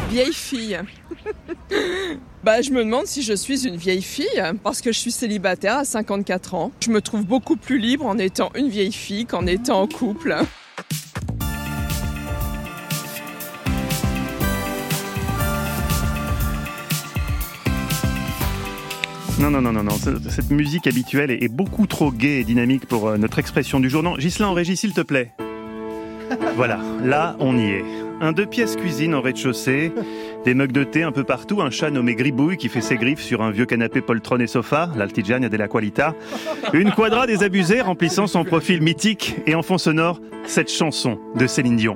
Vieille fille. Je me demande si je suis une vieille fille, parce que je suis célibataire à 54 ans. Je me trouve beaucoup plus libre en étant une vieille fille qu'en étant en couple. Non. Cette musique habituelle est beaucoup trop gaie et dynamique pour notre expression du jour. Non, Ghislain en régie, s'il te plaît. Voilà, là, on y est. Un 2 pièces cuisine au rez-de-chaussée, des mugs de thé un peu partout, un chat nommé Gribouille qui fait ses griffes sur un vieux canapé poltron et sofa, l'Altigiania della Qualità, une quadra désabusée remplissant son profil mythique et en fond sonore, cette chanson de Céline Dion.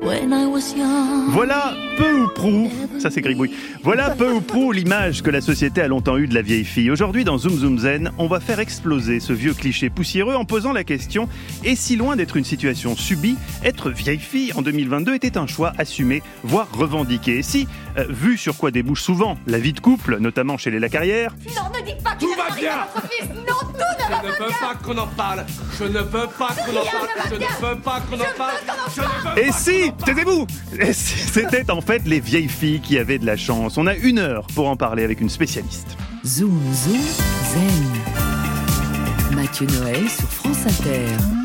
Voilà peu ou prou, ça c'est Gribouille, voilà peu ou prou l'image que la société a longtemps eue de la vieille fille. Aujourd'hui dans Zoom Zoom Zen, on va faire exploser ce vieux cliché poussiéreux en posant la question: et si loin d'être une situation subie, être vieille fille en 2022 était un choix assumé, voire revendiqué? Et si, vu sur quoi débouche souvent la vie de couple, notamment chez les Lacarrière... Non, ne dites pas qu'il va rien à votre fils. Non, tout ne va pas bien. Je ne veux pas qu'on en parle. Je ne veux pas qu'on en parle. Je ne veux pas qu'on en parle. Et si, taisez-vous, et si c'était en fait les vieilles filles qui avaient de la chance? On a 1 heure pour en parler avec une spécialiste. Zoom Zoom Zen. Mathieu Noël sur France Inter.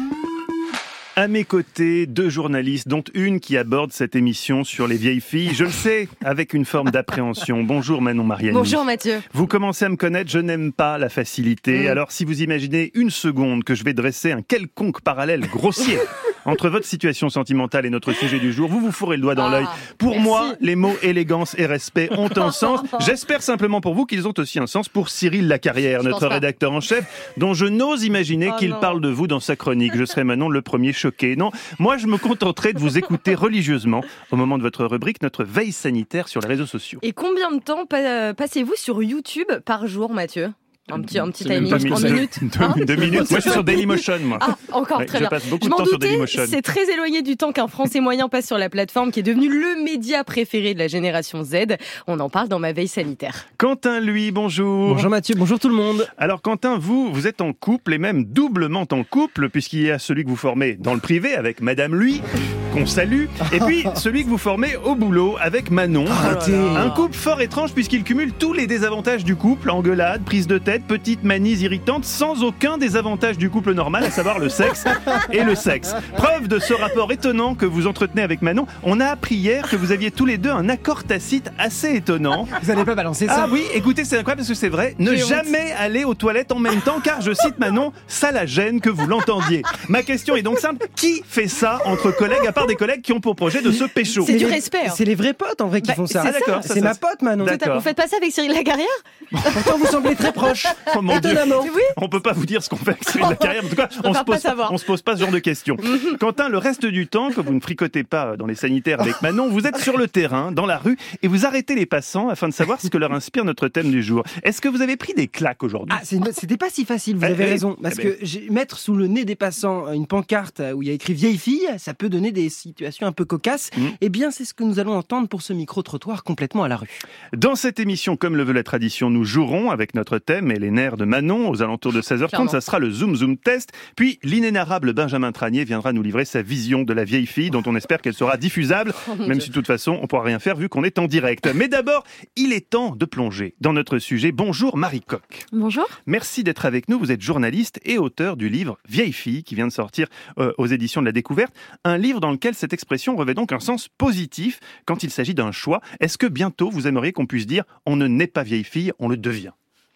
À mes côtés, 2 journalistes, dont une qui aborde cette émission sur les vieilles filles. Je le sais, avec une forme d'appréhension. Bonjour Manon Mariani. Bonjour Mathieu. Vous commencez à me connaître, je n'aime pas la facilité. Alors si vous imaginez une seconde que je vais dresser un quelconque parallèle grossier entre votre situation sentimentale et notre sujet du jour, vous vous fourrez le doigt dans l'œil. Pour moi, les mots élégance et respect ont un sens. J'espère simplement pour vous qu'ils ont aussi un sens pour Cyril Lacarrière, notre rédacteur en chef, dont je n'ose imaginer qu'il parle de vous dans sa chronique. Je serai Manon le premier choqué. Non, moi je me contenterai de vous écouter religieusement au moment de votre rubrique, notre veille sanitaire sur les réseaux sociaux. Et combien de temps passez-vous sur YouTube par jour, Mathieu ? Un petit timing en minutes. 2 minutes. Moi, je suis sur Dailymotion, moi. Ah, encore très bien. Je passe beaucoup de temps sur Dailymotion. C'est très éloigné du temps qu'un Français moyen passe sur la plateforme qui est devenue le média préféré de la génération Z. On en parle dans ma veille sanitaire. Quentin, lui, bonjour. Bonjour Mathieu, bonjour tout le monde. Alors Quentin, vous êtes en couple et même doublement en couple, puisqu'il y a celui que vous formez dans le privé avec Madame Lui, qu'on salue, et puis celui que vous formez au boulot avec Manon. Un couple fort étrange puisqu'il cumule tous les désavantages du couple: engueulade, prise de tête, petites manies irritantes, sans aucun désavantage du couple normal, à savoir le sexe et le sexe. Preuve de ce rapport étonnant que vous entretenez avec Manon, on a appris hier que vous aviez tous les deux un accord tacite assez étonnant. Vous n'allez pas balancer ça? Ah oui, écoutez, c'est incroyable parce que c'est vrai, ne jamais aller aux toilettes en même temps, car je cite Manon, ça la gêne que vous l'entendiez. Ma question est donc simple, qui fait ça entre collègues, à part des collègues qui ont pour projet de se pécho? C'est du respect. C'est les vrais potes en vrai qui font ça. Ah, d'accord, c'est ma pote Manon. Vous faites pas ça avec Cyril Lacarrière? Pourtant vous semblez très proches. Oh mon Dieu. Oui. On peut pas vous dire ce qu'on fait avec Cyril Lacarrière. En tout cas, on se pose pas ce genre de questions. Quentin, le reste du temps, que vous ne fricotez pas dans les sanitaires avec Manon, vous êtes sur le terrain, dans la rue, et vous arrêtez les passants afin de savoir ce que leur inspire notre thème du jour. Est-ce que vous avez pris des claques aujourd'hui? Ah, c'était pas si facile, vous avez raison. Parce que mettre sous le nez des passants une pancarte où il y a écrit vieille fille, ça peut donner des situations un peu cocasses. Eh bien, c'est ce que nous allons entendre pour ce micro-trottoir complètement à la rue. Dans cette émission, comme le veut la tradition, nous jouerons avec notre thème et les nerfs de Manon aux alentours de 16h30. Clairement. Ça sera le Zoom Zoom Test. Puis l'inénarrable Benjamin Tranier viendra nous livrer sa vision de la vieille fille, dont on espère qu'elle sera diffusable, même si de toute façon on pourra rien faire vu qu'on est en direct. Mais d'abord, il est temps de plonger dans notre sujet. Bonjour Marie Coq. Bonjour. Merci d'être avec nous. Vous êtes journaliste et auteur du livre Vieille fille, qui vient de sortir aux éditions de la Découverte. Un livre dans lequel cette expression revêt donc un sens positif quand il s'agit d'un choix. Est-ce que bientôt vous aimeriez qu'on puisse dire on ne naît pas vieille fille, on le devient?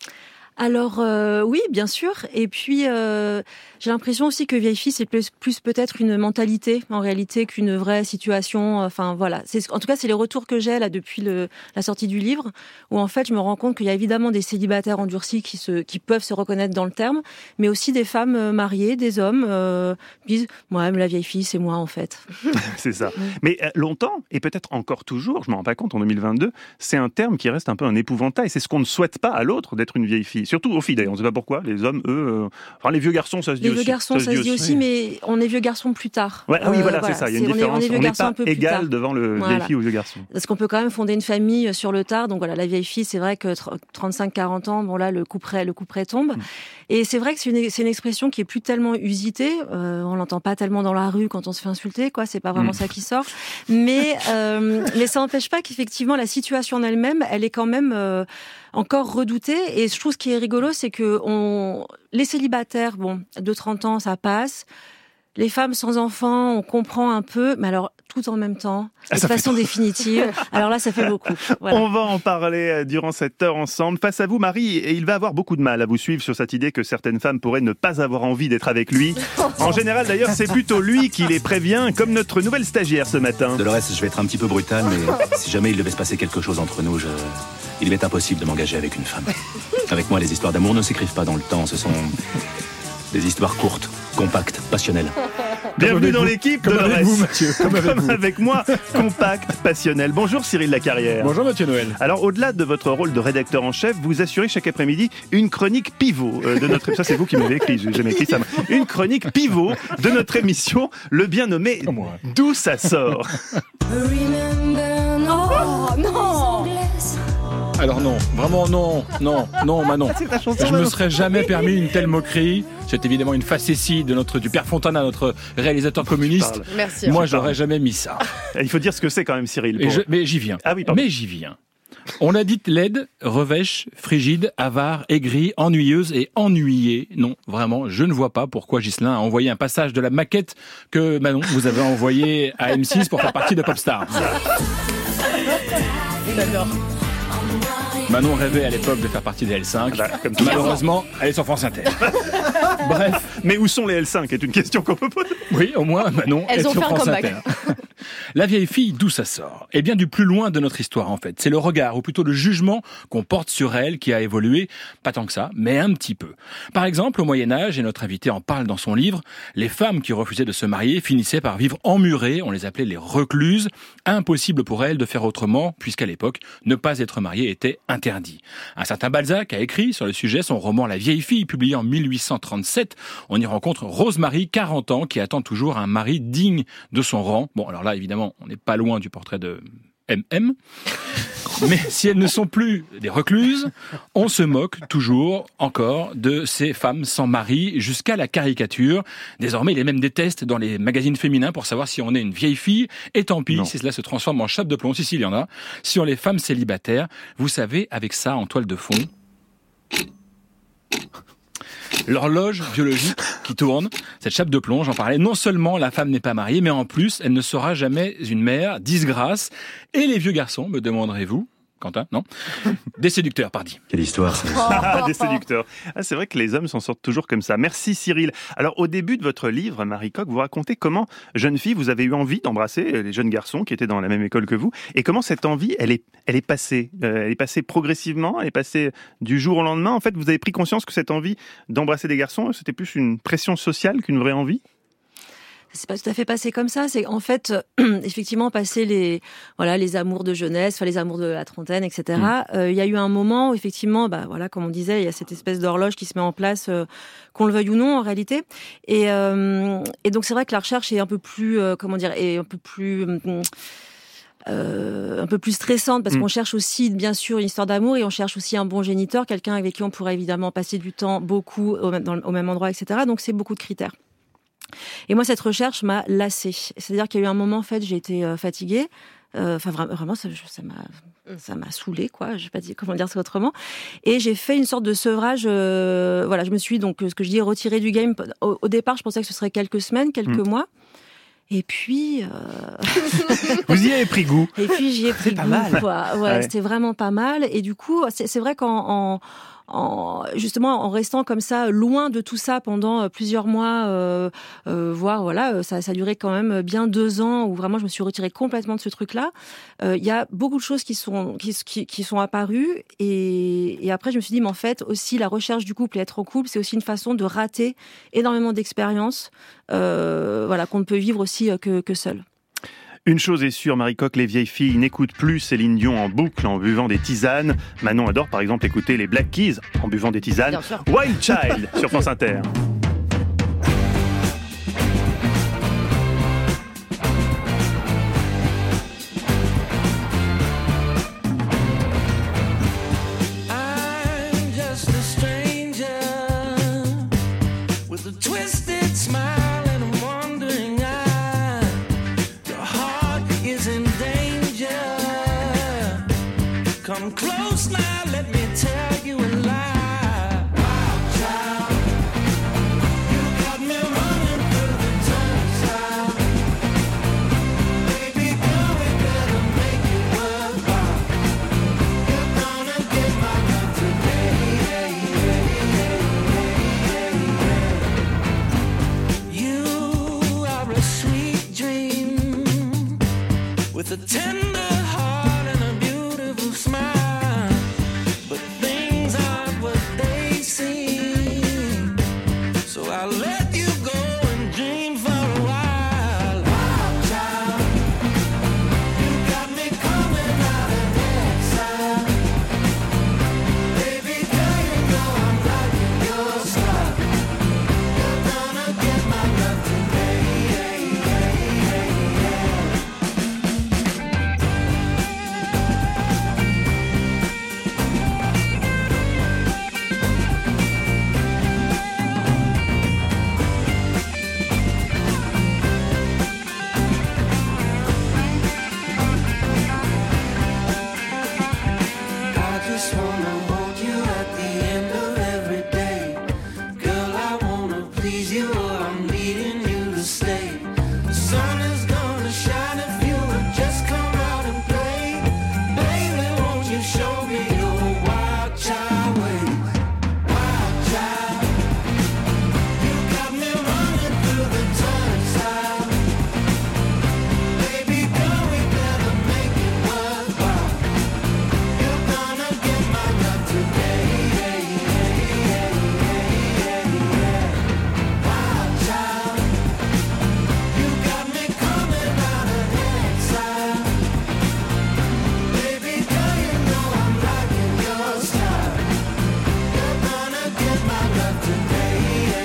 Alors oui, bien sûr. Et puis j'ai l'impression aussi que vieille fille, c'est plus peut-être une mentalité en réalité qu'une vraie situation. Enfin voilà. En tout cas, c'est les retours que j'ai là depuis la sortie du livre, où en fait je me rends compte qu'il y a évidemment des célibataires endurcis qui peuvent se reconnaître dans le terme, mais aussi des femmes mariées, des hommes qui disent moi, la vieille fille, c'est moi en fait. C'est ça. Mais longtemps, et peut-être encore toujours, je m'en rends pas compte en 2022, c'est un terme qui reste un peu un épouvantail. C'est ce qu'on ne souhaite pas à l'autre d'être une vieille fille. surtout aux filles d'ailleurs, on ne sait pas pourquoi. Les hommes, eux, enfin les vieux garçons, ça se dit aussi. Les vieux garçons, ça se dit aussi, mais on est vieux garçons plus tard. Ouais, oui, voilà, c'est ça, il y a une différence. On n'est pas égal devant le vieille fille ou vieux garçon. Parce qu'on peut quand même fonder une famille sur le tard. Donc voilà, la vieille fille, c'est vrai que 35-40 ans, bon là, le couperet tombe. Et c'est vrai que c'est une expression qui est plus tellement usitée. On l'entend pas tellement dans la rue quand on se fait insulter, quoi. C'est pas vraiment ça qui sort. Mais ça n'empêche pas qu'effectivement, la situation en elle-même, elle est quand même encore redoutée. Et je trouve ce qui est rigolo, c'est que les célibataires, bon, de 30 ans, ça passe. Les femmes sans enfants, on comprend un peu, mais alors tout en même temps, de façon définitive. Alors là, ça fait beaucoup. Voilà. On va en parler durant cette heure ensemble. Face à vous, Marie, et il va avoir beaucoup de mal à vous suivre sur cette idée que certaines femmes pourraient ne pas avoir envie d'être avec lui. En général, d'ailleurs, c'est plutôt lui qui les prévient, comme notre nouvelle stagiaire ce matin. Dolores, je vais être un petit peu brutal, mais si jamais il devait se passer quelque chose entre nous, il m'est impossible de m'engager avec une femme. Avec moi, les histoires d'amour ne s'écrivent pas dans le temps, ce sont des histoires courtes, compactes, passionnelles. Bienvenue dans l'équipe, comme Dolores. avec vous, Mathieu. Comme avec moi, compact, passionnel. Bonjour Cyril Lacarrière. Bonjour Mathieu Noël. Alors au-delà de votre rôle de rédacteur en chef, vous assurez chaque après-midi une chronique pivot de notre... Ça c'est vous qui m'avez écrit, j'ai jamais écrit ça. Une chronique pivot de notre émission, le bien nommé D'où ça sort. Oh non! Alors non, vraiment non, Manon. C'est ta chanson, Je me serais jamais permis une telle moquerie. C'est évidemment une facétie du Père Fontana, notre réalisateur communiste. Merci. Moi, j'aurais jamais mis ça. Il faut dire ce que c'est quand même, Cyril. Mais j'y viens. Ah oui, pardon. Mais j'y viens. On a dit laide, revêche, frigide, avare, aigrie, ennuyeuse et ennuyée. Non, vraiment, je ne vois pas pourquoi Ghislain a envoyé un passage de la maquette que Manon vous avez envoyé à M6 pour faire partie de Popstar. J'adore. Manon rêvait à l'époque de faire partie des L5. Malheureusement, elle est sur France Inter. Bref. Mais où sont les L5 est une question qu'on peut poser. Oui, au moins, Manon Elles est ont sur fait un France comeback. Inter. La vieille fille, d'où ça sort? Eh bien, du plus loin de notre histoire, en fait. C'est le regard, ou plutôt le jugement qu'on porte sur elle qui a évolué, pas tant que ça, mais un petit peu. Par exemple, au Moyen-Âge, et notre invité en parle dans son livre, les femmes qui refusaient de se marier finissaient par vivre emmurées, on les appelait les recluses. Impossible pour elles de faire autrement, puisqu'à l'époque, ne pas être mariée était interdit. Un certain Balzac a écrit sur le sujet son roman La vieille fille, publié en 1837. On y rencontre Rosemary, 40 ans, qui attend toujours un mari digne de son rang. Bon, alors là, évidemment, on n'est pas loin du portrait de MM. Mais si elles ne sont plus des recluses, on se moque toujours encore de ces femmes sans mari jusqu'à la caricature. Désormais, il y a même des tests dans les magazines féminins pour savoir si on est une vieille fille. Et tant pis si cela se transforme en chape de plomb. Si, il y en a. Sur les femmes célibataires, vous savez, avec ça en toile de fond, l'horloge biologique qui tourne, cette chape de plomb, j'en parlais. Non seulement la femme n'est pas mariée, mais en plus, elle ne sera jamais une mère, disgrâce. Et les vieux garçons, me demanderez-vous, Quentin, non? Des séducteurs, pardi. Quelle histoire, ça. Des séducteurs. Ah, c'est vrai que les hommes s'en sortent toujours comme ça. Merci Cyril. Alors au début de votre livre, Marie Coq, vous racontez comment, jeune fille, vous avez eu envie d'embrasser les jeunes garçons qui étaient dans la même école que vous, et comment cette envie, elle est passée. Elle est passée progressivement, elle est passée du jour au lendemain. En fait, vous avez pris conscience que cette envie d'embrasser des garçons, c'était plus une pression sociale qu'une vraie envie? C'est pas tout à fait passé comme ça. C'est en fait, effectivement, passé les amours de jeunesse, les amours de la trentaine, etc. Il y a eu un moment où, effectivement, comme on disait, il y a cette espèce d'horloge qui se met en place, qu'on le veuille ou non, en réalité. Et donc, c'est vrai que la recherche est un peu plus, un peu plus stressante parce qu'on cherche aussi, bien sûr, une histoire d'amour et on cherche aussi un bon géniteur, quelqu'un avec qui on pourrait évidemment passer du temps beaucoup au même endroit, etc. Donc, c'est beaucoup de critères. Et moi, cette recherche m'a lassée. C'est-à-dire qu'il y a eu un moment, en fait, j'ai été fatiguée. Vraiment, ça m'a saoulée, quoi. Je sais pas comment dire ça autrement. Et j'ai fait une sorte de sevrage. Je me suis donc, ce que je dis, retirée du game. Au départ, je pensais que ce serait quelques semaines, quelques mois. Et puis... Vous y avez pris goût. Et puis, j'y ai pris goût. Pas mal. Quoi. Ouais, c'était vraiment pas mal. Et du coup, c'est vrai justement en restant comme ça loin de tout ça pendant plusieurs mois, voire ça a duré quand même bien 2 ans où vraiment je me suis retirée complètement de ce truc-là. Il y a beaucoup de choses qui sont apparues et après je me suis dit mais en fait aussi la recherche du couple et être en couple c'est aussi une façon de rater énormément d'expériences qu'on ne peut vivre aussi que seul. Une chose est sûre, Marie Coq, les vieilles filles n'écoutent plus Céline Dion en boucle en buvant des tisanes. Manon adore par exemple écouter les Black Keys en buvant des tisanes. Wild Child sur France Inter. Come close now, let me tell you a lie. Wild child, you got me running through the turnstile. Baby girl, we better make it worthwhile. You're gonna get my love today. You are a sweet dream with a tender heart and a beautiful smile, but things aren't what they seem. So I'll let you go and dream for a while. Wild child, you got me coming out of exile. Baby girl, you know I'm liking your style. You're gonna get my love today. I just wanna hold you at the end of every day. Girl, I wanna please you or I'm leading you to stay. The sun is gonna shine if you would just come out and play. Baby, won't you show me your wild child ways? Wild child, you got me running through the turnstile. Baby girl, we better make it worthwhile. You're gonna get my love today. Wild child, you got me coming out of exile. Baby girl, you know I'm liking your style. You're gonna get my love today.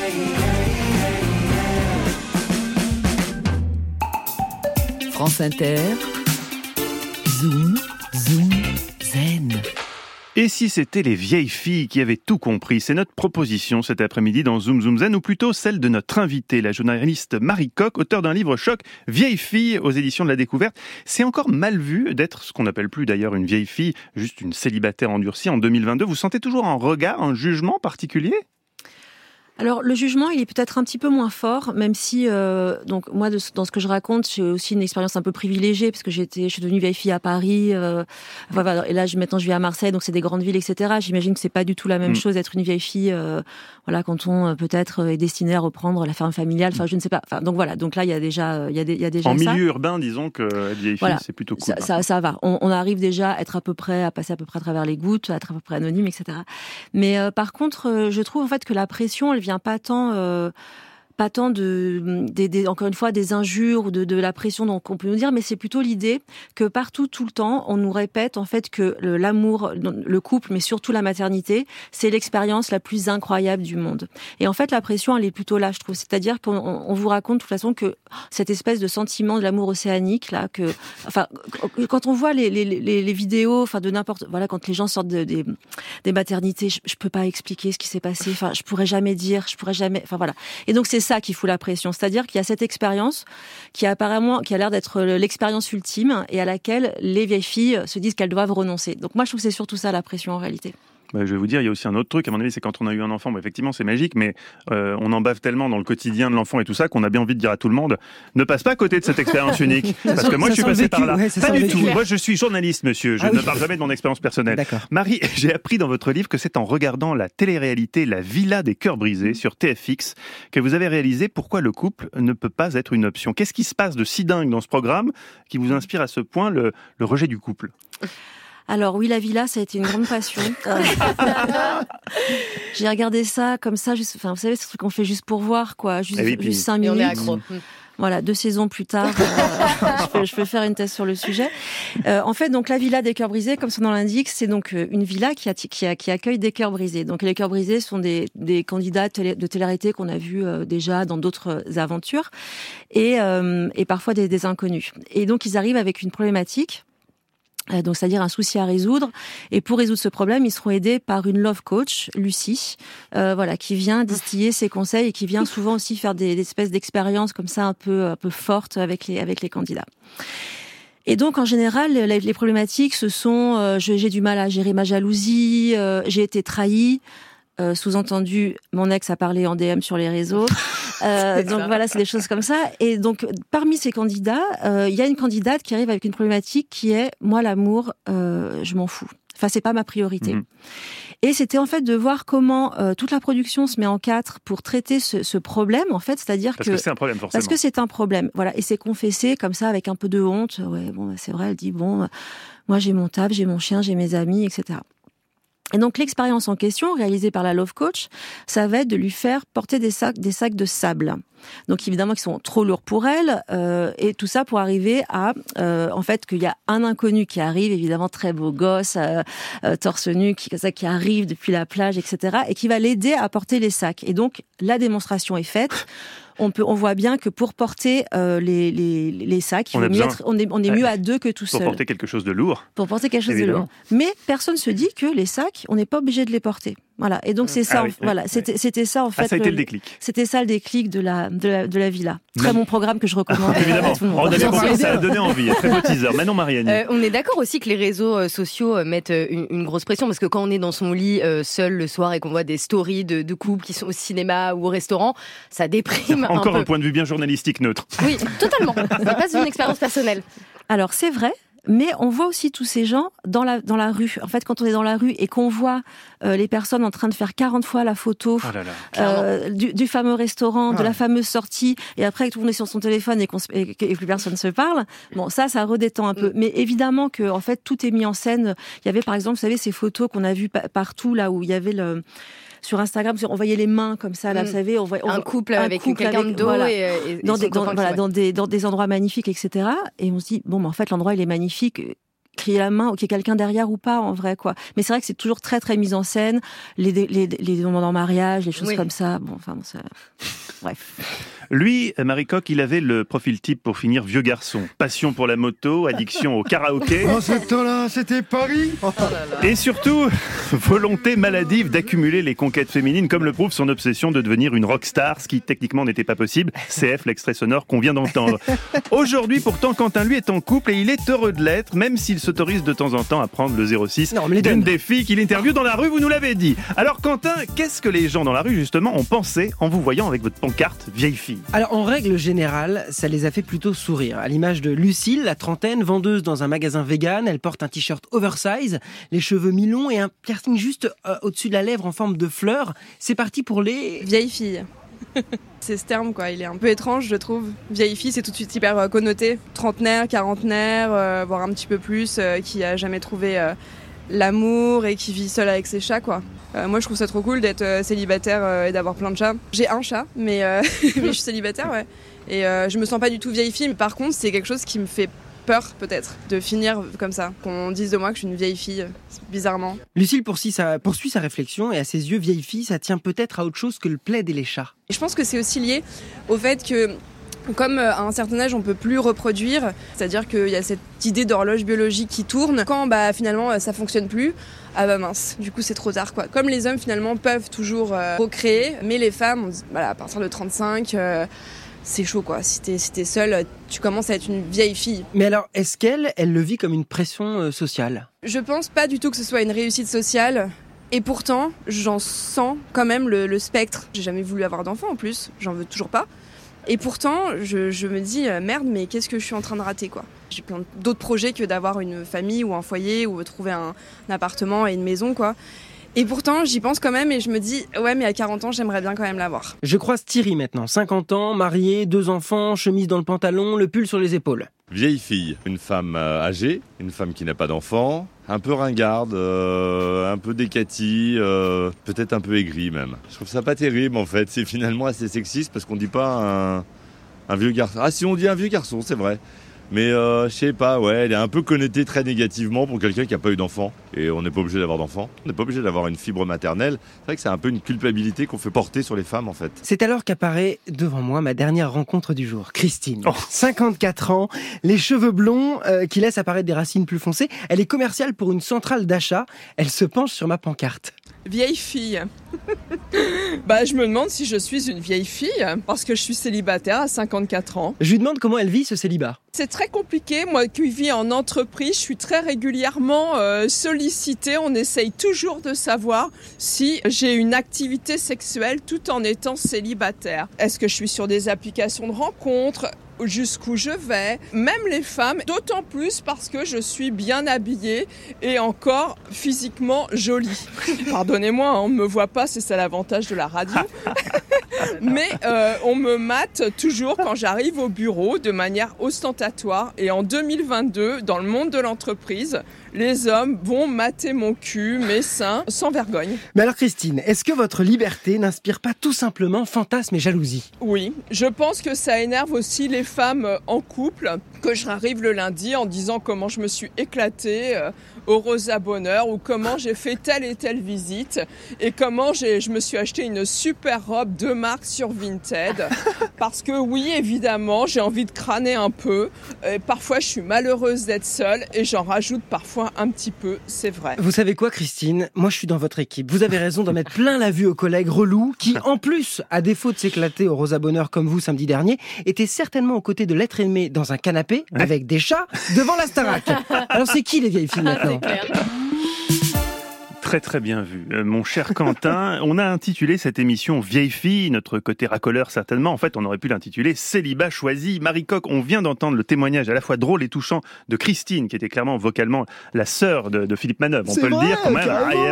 France Inter, Zoom, Zoom, Zen. Et si c'était les vieilles filles qui avaient tout compris? C'est notre proposition cet après-midi dans Zoom Zoom Zen, ou plutôt celle de notre invitée, la journaliste Marie Coq, auteure d'un livre choc, Vieille fille, aux éditions de la Découverte. C'est encore mal vu d'être ce qu'on n'appelle plus d'ailleurs une vieille fille, juste une célibataire endurcie en 2022. Vous sentez toujours un regard, un jugement particulier? Alors le jugement, il est peut-être un petit peu moins fort, même si donc moi dans ce que je raconte, j'ai aussi une expérience un peu privilégiée parce que je suis devenue vieille fille à Paris, voilà, et là maintenant je vis à Marseille, donc c'est des grandes villes, etc. J'imagine que c'est pas du tout la même chose d'être une vieille fille, voilà, quand on peut-être est destiné à reprendre la ferme familiale. Enfin, je ne sais pas. Enfin, donc voilà, donc là il y a déjà en milieu urbain, disons que être vieille fille, c'est plutôt cool. Ça va. On arrive déjà à être à passer à peu près à travers les gouttes, à être à peu près anonyme, etc. Mais par contre, je trouve en fait que la pression, elle vient pas tant encore une fois des injures ou de la pression donc on peut nous dire, mais c'est plutôt l'idée que partout tout le temps on nous répète en fait que l'amour, le couple, mais surtout la maternité, c'est l'expérience la plus incroyable du monde. Et en fait la pression elle est plutôt là, je trouve, c'est-à-dire qu'on vous raconte de toute façon que cette espèce de sentiment de l'amour océanique là, que enfin quand on voit les vidéos, enfin de n'importe, voilà, quand les gens sortent des maternités, je peux pas expliquer ce qui s'est passé, enfin je pourrais jamais dire, enfin voilà. Et donc c'est ça qui fout la pression, c'est-à-dire qu'il y a cette expérience qui a l'air d'être l'expérience ultime et à laquelle les vieilles filles se disent qu'elles doivent renoncer. Donc moi je trouve que c'est surtout ça la pression en réalité. Je vais vous dire, il y a aussi un autre truc, à mon avis, c'est quand on a eu un enfant, effectivement c'est magique, mais on en bave tellement dans le quotidien de l'enfant et tout ça qu'on a bien envie de dire à tout le monde, ne passe pas à côté de cette expérience unique. Parce que moi je suis passé par là. Pas du tout. Moi je suis journaliste, monsieur, je ne parle jamais de mon expérience personnelle. D'accord. Marie, j'ai appris dans votre livre que c'est en regardant la télé-réalité La Villa des cœurs brisés sur TFX que vous avez réalisé pourquoi le couple ne peut pas être une option. Qu'est-ce qui se passe de si dingue dans ce programme qui vous inspire à ce point le rejet du couple? Alors oui, la villa, ça a été une grande passion. J'ai regardé ça comme ça, juste, enfin, vous savez, ce truc qu'on fait juste pour voir, quoi, juste 5 minutes. Et on est accro. Voilà, 2 saisons plus tard, je peux faire une thèse sur le sujet. En fait, donc la villa des cœurs brisés, comme son nom l'indique, c'est donc une villa qui accueille des cœurs brisés. Donc les cœurs brisés sont des candidats de télé-réalité qu'on a vus déjà dans d'autres aventures et parfois des inconnus. Et donc ils arrivent avec une problématique. Donc, c'est-à-dire un souci à résoudre. Et pour résoudre ce problème, ils seront aidés par une love coach, Lucie, qui vient distiller ses conseils et qui vient souvent aussi faire des espèces d'expériences comme ça un peu fortes avec les candidats. Et donc, en général, les problématiques, ce sont j'ai du mal à gérer ma jalousie, j'ai été trahie. Sous-entendu, mon ex a parlé en DM sur les réseaux. Donc voilà, c'est des choses comme ça. Et donc, parmi ces candidats, il y a une candidate qui arrive avec une problématique qui est « moi, l'amour, je m'en fous ». Enfin, c'est pas ma priorité. Et c'était en fait de voir comment toute la production se met en 4 pour traiter ce problème, en fait, c'est-à-dire parce que c'est un problème, forcément. Parce que c'est un problème, voilà. Et c'est confessé comme ça, avec un peu de honte. Ouais, bon, c'est vrai, elle dit « bon, moi j'ai mon taf, j'ai mon chien, j'ai mes amis, etc. » Et donc l'expérience en question, réalisée par la Love Coach, ça va être de lui faire porter des sacs de sable. Donc évidemment qui sont trop lourds pour elle, et tout ça pour arriver à, en fait, qu'il y a un inconnu qui arrive, évidemment très beau gosse, torse nu, qui arrive depuis la plage, etc., et qui va l'aider à porter les sacs. Et donc la démonstration est faite. On voit bien que pour porter les sacs, on est mieux à 2 que tout seul. Pour porter quelque chose de lourd. Pour porter quelque chose de lourd. Mais personne se dit que les sacs, on n'est pas obligé de les porter. Voilà. Et donc c'est ça. C'était ça en fait. Ça a été le déclic. C'était ça le déclic de la villa. Très bon programme que je recommande. Évidemment. À tout le monde. On avait compris, ça a donné envie. Très beau teaser. Manon Mariani. On est d'accord aussi que les réseaux sociaux mettent une grosse pression parce que quand on est dans son lit seul le soir et qu'on voit des stories de couples qui sont au cinéma ou au restaurant, ça déprime. Encore un point de vue bien journalistique neutre. Oui, totalement. Ça passe d'une expérience personnelle. Alors c'est vrai. Mais on voit aussi tous ces gens dans la rue. En fait, quand on est dans la rue et qu'on voit les personnes en train de faire 40 fois la photo du fameux restaurant, de la fameuse sortie, et après tout le monde est sur son téléphone et plus personne se parle, bon, ça redétend un peu. Mais évidemment que, en fait, tout est mis en scène. Il y avait, par exemple, vous savez, ces photos qu'on a vues partout, là où il y avait sur Instagram, on voyait les mains comme ça, là, vous savez, un couple avec quelqu'un de dos, voilà, et dans des endroits magnifiques, etc. Et on se dit, bon, mais en fait, l'endroit, il est magnifique. Crier la main, qu'il y ait quelqu'un derrière ou pas, en vrai, quoi. Mais c'est vrai que c'est toujours très, très mis en scène. Les demandes en mariage, les choses comme ça. Bon, enfin, ça... Bref. Lui, Marie Coq, il avait le profil type pour finir vieux garçon. Passion pour la moto, addiction au karaoké. En ce temps-là, c'était Paris. Et surtout, volonté maladive d'accumuler les conquêtes féminines, comme le prouve son obsession de devenir une rockstar, ce qui techniquement n'était pas possible. CF, l'extrait sonore qu'on vient d'entendre. Aujourd'hui, pourtant, Quentin, lui, est en couple et il est heureux de l'être, même s'il s'autorise de temps en temps à prendre le 06 d'une des filles qu'il interviewe dans la rue, vous nous l'avez dit. Alors Quentin, qu'est-ce que les gens dans la rue, justement, ont pensé en vous voyant avec votre pancarte vieille fille ? Alors, en règle générale, ça les a fait plutôt sourire. À l'image de Lucille, la trentaine, vendeuse dans un magasin vegan, elle porte un t-shirt oversize, les cheveux mi-longs et un piercing juste au-dessus de la lèvre en forme de fleur. C'est parti pour les... vieilles filles. C'est ce terme, quoi. Il est un peu étrange, je trouve. Vieille fille, c'est tout de suite hyper connoté. Trentenaire, quarantenaire, voire un petit peu plus, qui a jamais trouvé l'amour et qui vit seule avec ses chats, quoi. Moi, je trouve ça trop cool d'être célibataire et d'avoir plein de chats. J'ai un chat, mais je suis célibataire, ouais. Et je me sens pas du tout vieille fille, mais par contre, c'est quelque chose qui me fait peur, peut-être, de finir comme ça. Qu'on dise de moi que je suis une vieille fille, bizarrement. Lucille poursuit sa réflexion et à ses yeux, vieille fille, ça tient peut-être à autre chose que le plaid et les chats. Et je pense que c'est aussi lié au fait que, comme à un certain âge on peut plus reproduire, c'est-à-dire qu'il y a cette idée d'horloge biologique qui tourne, quand finalement ça fonctionne plus, ah bah mince, du coup c'est trop tard, quoi. Comme les hommes finalement peuvent toujours procréer, mais les femmes, à partir de 35, c'est chaud, quoi. Si t'es seule, tu commences à être une vieille fille. Mais alors, est-ce qu'elle le vit comme une pression sociale ? Je pense pas du tout que ce soit une réussite sociale. Et pourtant, j'en sens quand même le spectre. J'ai jamais voulu avoir d'enfant en plus, j'en veux toujours pas. Et pourtant, je me dis, merde, mais qu'est-ce que je suis en train de rater, quoi. J'ai plein d'autres projets que d'avoir une famille ou un foyer ou trouver un appartement et une maison, quoi. Et pourtant, j'y pense quand même et je me dis, ouais, mais à 40 ans, j'aimerais bien quand même l'avoir. Je croise Thierry maintenant, 50 ans, marié, 2 enfants, chemise dans le pantalon, le pull sur les épaules. Vieille fille, une femme âgée, une femme qui n'a pas d'enfant, un peu ringarde, un peu décatie, peut-être un peu aigrie même. Je trouve ça pas terrible en fait, c'est finalement assez sexiste parce qu'on dit pas Un vieux garçon. Ah, si on dit un vieux garçon, c'est vrai. Mais je sais pas, ouais, elle est un peu connotée très négativement pour quelqu'un qui n'a pas eu d'enfant. Et on n'est pas obligé d'avoir d'enfant. On n'est pas obligé d'avoir une fibre maternelle. C'est vrai que c'est un peu une culpabilité qu'on fait porter sur les femmes, en fait. C'est alors qu'apparaît devant moi ma dernière rencontre du jour, Christine. 54 ans, les cheveux blonds qui laissent apparaître des racines plus foncées. Elle est commerciale pour une centrale d'achat. Elle se penche sur ma pancarte. Vieille fille. Je me demande si je suis une vieille fille, parce que je suis célibataire à 54 ans. Je lui demande comment elle vit ce célibat. C'est très compliqué. Moi qui vis en entreprise, je suis très régulièrement sollicitée. On essaye toujours de savoir si j'ai une activité sexuelle tout en étant célibataire. Est-ce que je suis sur des applications de rencontres ? Jusqu'où je vais, même les femmes, d'autant plus parce que je suis bien habillée et encore physiquement jolie. Pardonnez-moi, on ne me voit pas, c'est ça l'avantage de la radio. Mais on me mate toujours quand j'arrive au bureau de manière ostentatoire. Et en 2022, dans le monde de l'entreprise, les hommes vont mater mon cul, mes seins, sans vergogne. Mais alors Christine, est-ce que votre liberté n'inspire pas tout simplement fantasme et jalousie ? Oui, je pense que ça énerve aussi les femmes en couple, que j'arrive le lundi en disant comment je me suis éclatée au Rosa Bonheur ou comment j'ai fait telle et telle visite et comment je me suis acheté une super robe de marque sur Vinted. Parce que oui, évidemment, j'ai envie de crâner un peu. Et parfois, je suis malheureuse d'être seule et j'en rajoute parfois un petit peu, c'est vrai. Vous savez quoi, Christine ? Moi, je suis dans votre équipe. Vous avez raison d'en mettre plein la vue aux collègues relous qui, en plus, à défaut de s'éclater au Rosa Bonheur comme vous samedi dernier, étaient certainement aux côtés de l'être aimé dans un canapé avec des chats devant la Starac. Alors, c'est qui les vieilles filles maintenant ? Très très bien vu. Mon cher Quentin, on a intitulé cette émission Vieille fille, notre côté racoleur certainement. En fait, on aurait pu l'intituler Célibat choisi. Marie Coq, on vient d'entendre le témoignage à la fois drôle et touchant de Christine, qui était clairement vocalement la sœur de Philippe Manœuvre. On peut le dire quand même.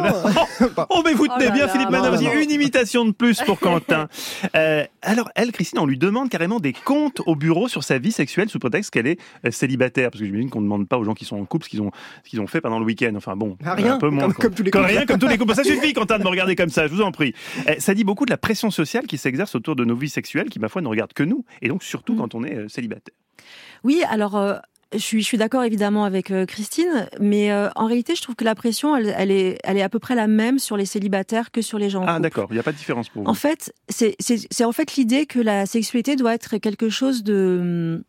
Mais vous tenez bien Philippe Manœuvre. Une imitation de plus pour Quentin. Alors elle, Christine, on lui demande carrément des comptes au bureau sur sa vie sexuelle sous prétexte qu'elle est célibataire. Parce que j'imagine qu'on ne demande pas aux gens qui sont en couple ce qu'ils ont fait pendant le week-end. Enfin bon, rien, un peu moins. Comme tous les rien comme tous les couples. Ça suffit, Quentin, de me regarder comme ça, je vous en prie. Ça dit beaucoup de la pression sociale qui s'exerce autour de nos vies sexuelles, qui, ma foi, ne regardent que nous, et donc surtout quand on est célibataire. Oui, alors... Je suis d'accord évidemment avec Christine, mais en réalité, je trouve que la pression, elle est à peu près la même sur les célibataires que sur les gens en couple. Ah d'accord, il n'y a pas de différence pour vous. En fait, c'est en fait l'idée que la sexualité doit être quelque chose que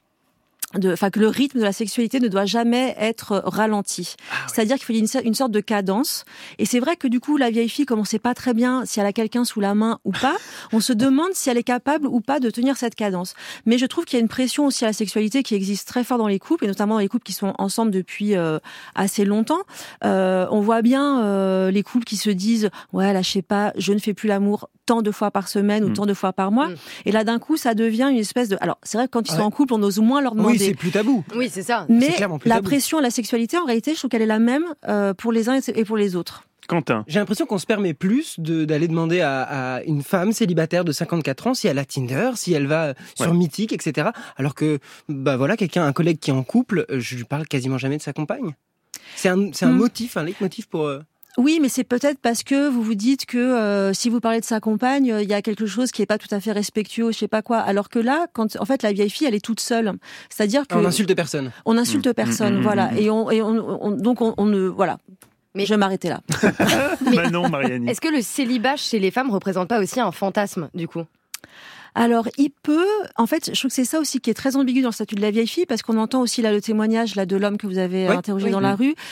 le rythme de la sexualité ne doit jamais être ralenti. C'est-à-dire qu'il faut une sorte de cadence. Et c'est vrai que du coup, la vieille fille, comme on ne sait pas très bien si elle a quelqu'un sous la main ou pas, on se demande si elle est capable ou pas de tenir cette cadence. Mais je trouve qu'il y a une pression aussi à la sexualité qui existe très fort dans les couples, et notamment dans les couples qui sont ensemble depuis assez longtemps. On voit bien les couples qui se disent « Ouais, là, je sais pas, je ne fais plus l'amour tant de fois par semaine ou tant de fois par mois. » Et là, d'un coup, ça devient une espèce de... Alors, c'est vrai que quand ils sont en couple, on ose moins leur demander. Oui, c'est plus tabou. Oui, c'est ça. Mais la pression à la sexualité, en réalité, je trouve qu'elle est la même pour les uns et pour les autres. Quentin. J'ai l'impression qu'on se permet plus d'aller demander à une femme célibataire de 54 ans si elle a Tinder, si elle va sur Mythique, etc. Alors que, un collègue qui est en couple, je lui parle quasiment jamais de sa compagne. C'est un motif, un leitmotiv pour... Oui, mais c'est peut-être parce que vous vous dites que si vous parlez de sa compagne, il y a quelque chose qui est pas tout à fait respectueux, je sais pas quoi. Alors que là, en fait la vieille fille, elle est toute seule. C'est-à-dire que on n'insulte personne. On n'insulte personne, voilà. Et donc on ne voilà. Mais je vais m'arrêter là. Manon, Mariani. Est-ce que le célibat chez les femmes représente pas aussi un fantasme du coup ? Alors, il peut... En fait, je trouve que c'est ça aussi qui est très ambigu dans le statut de la vieille fille, parce qu'on entend aussi là le témoignage là de l'homme que vous avez interrogé dans la rue.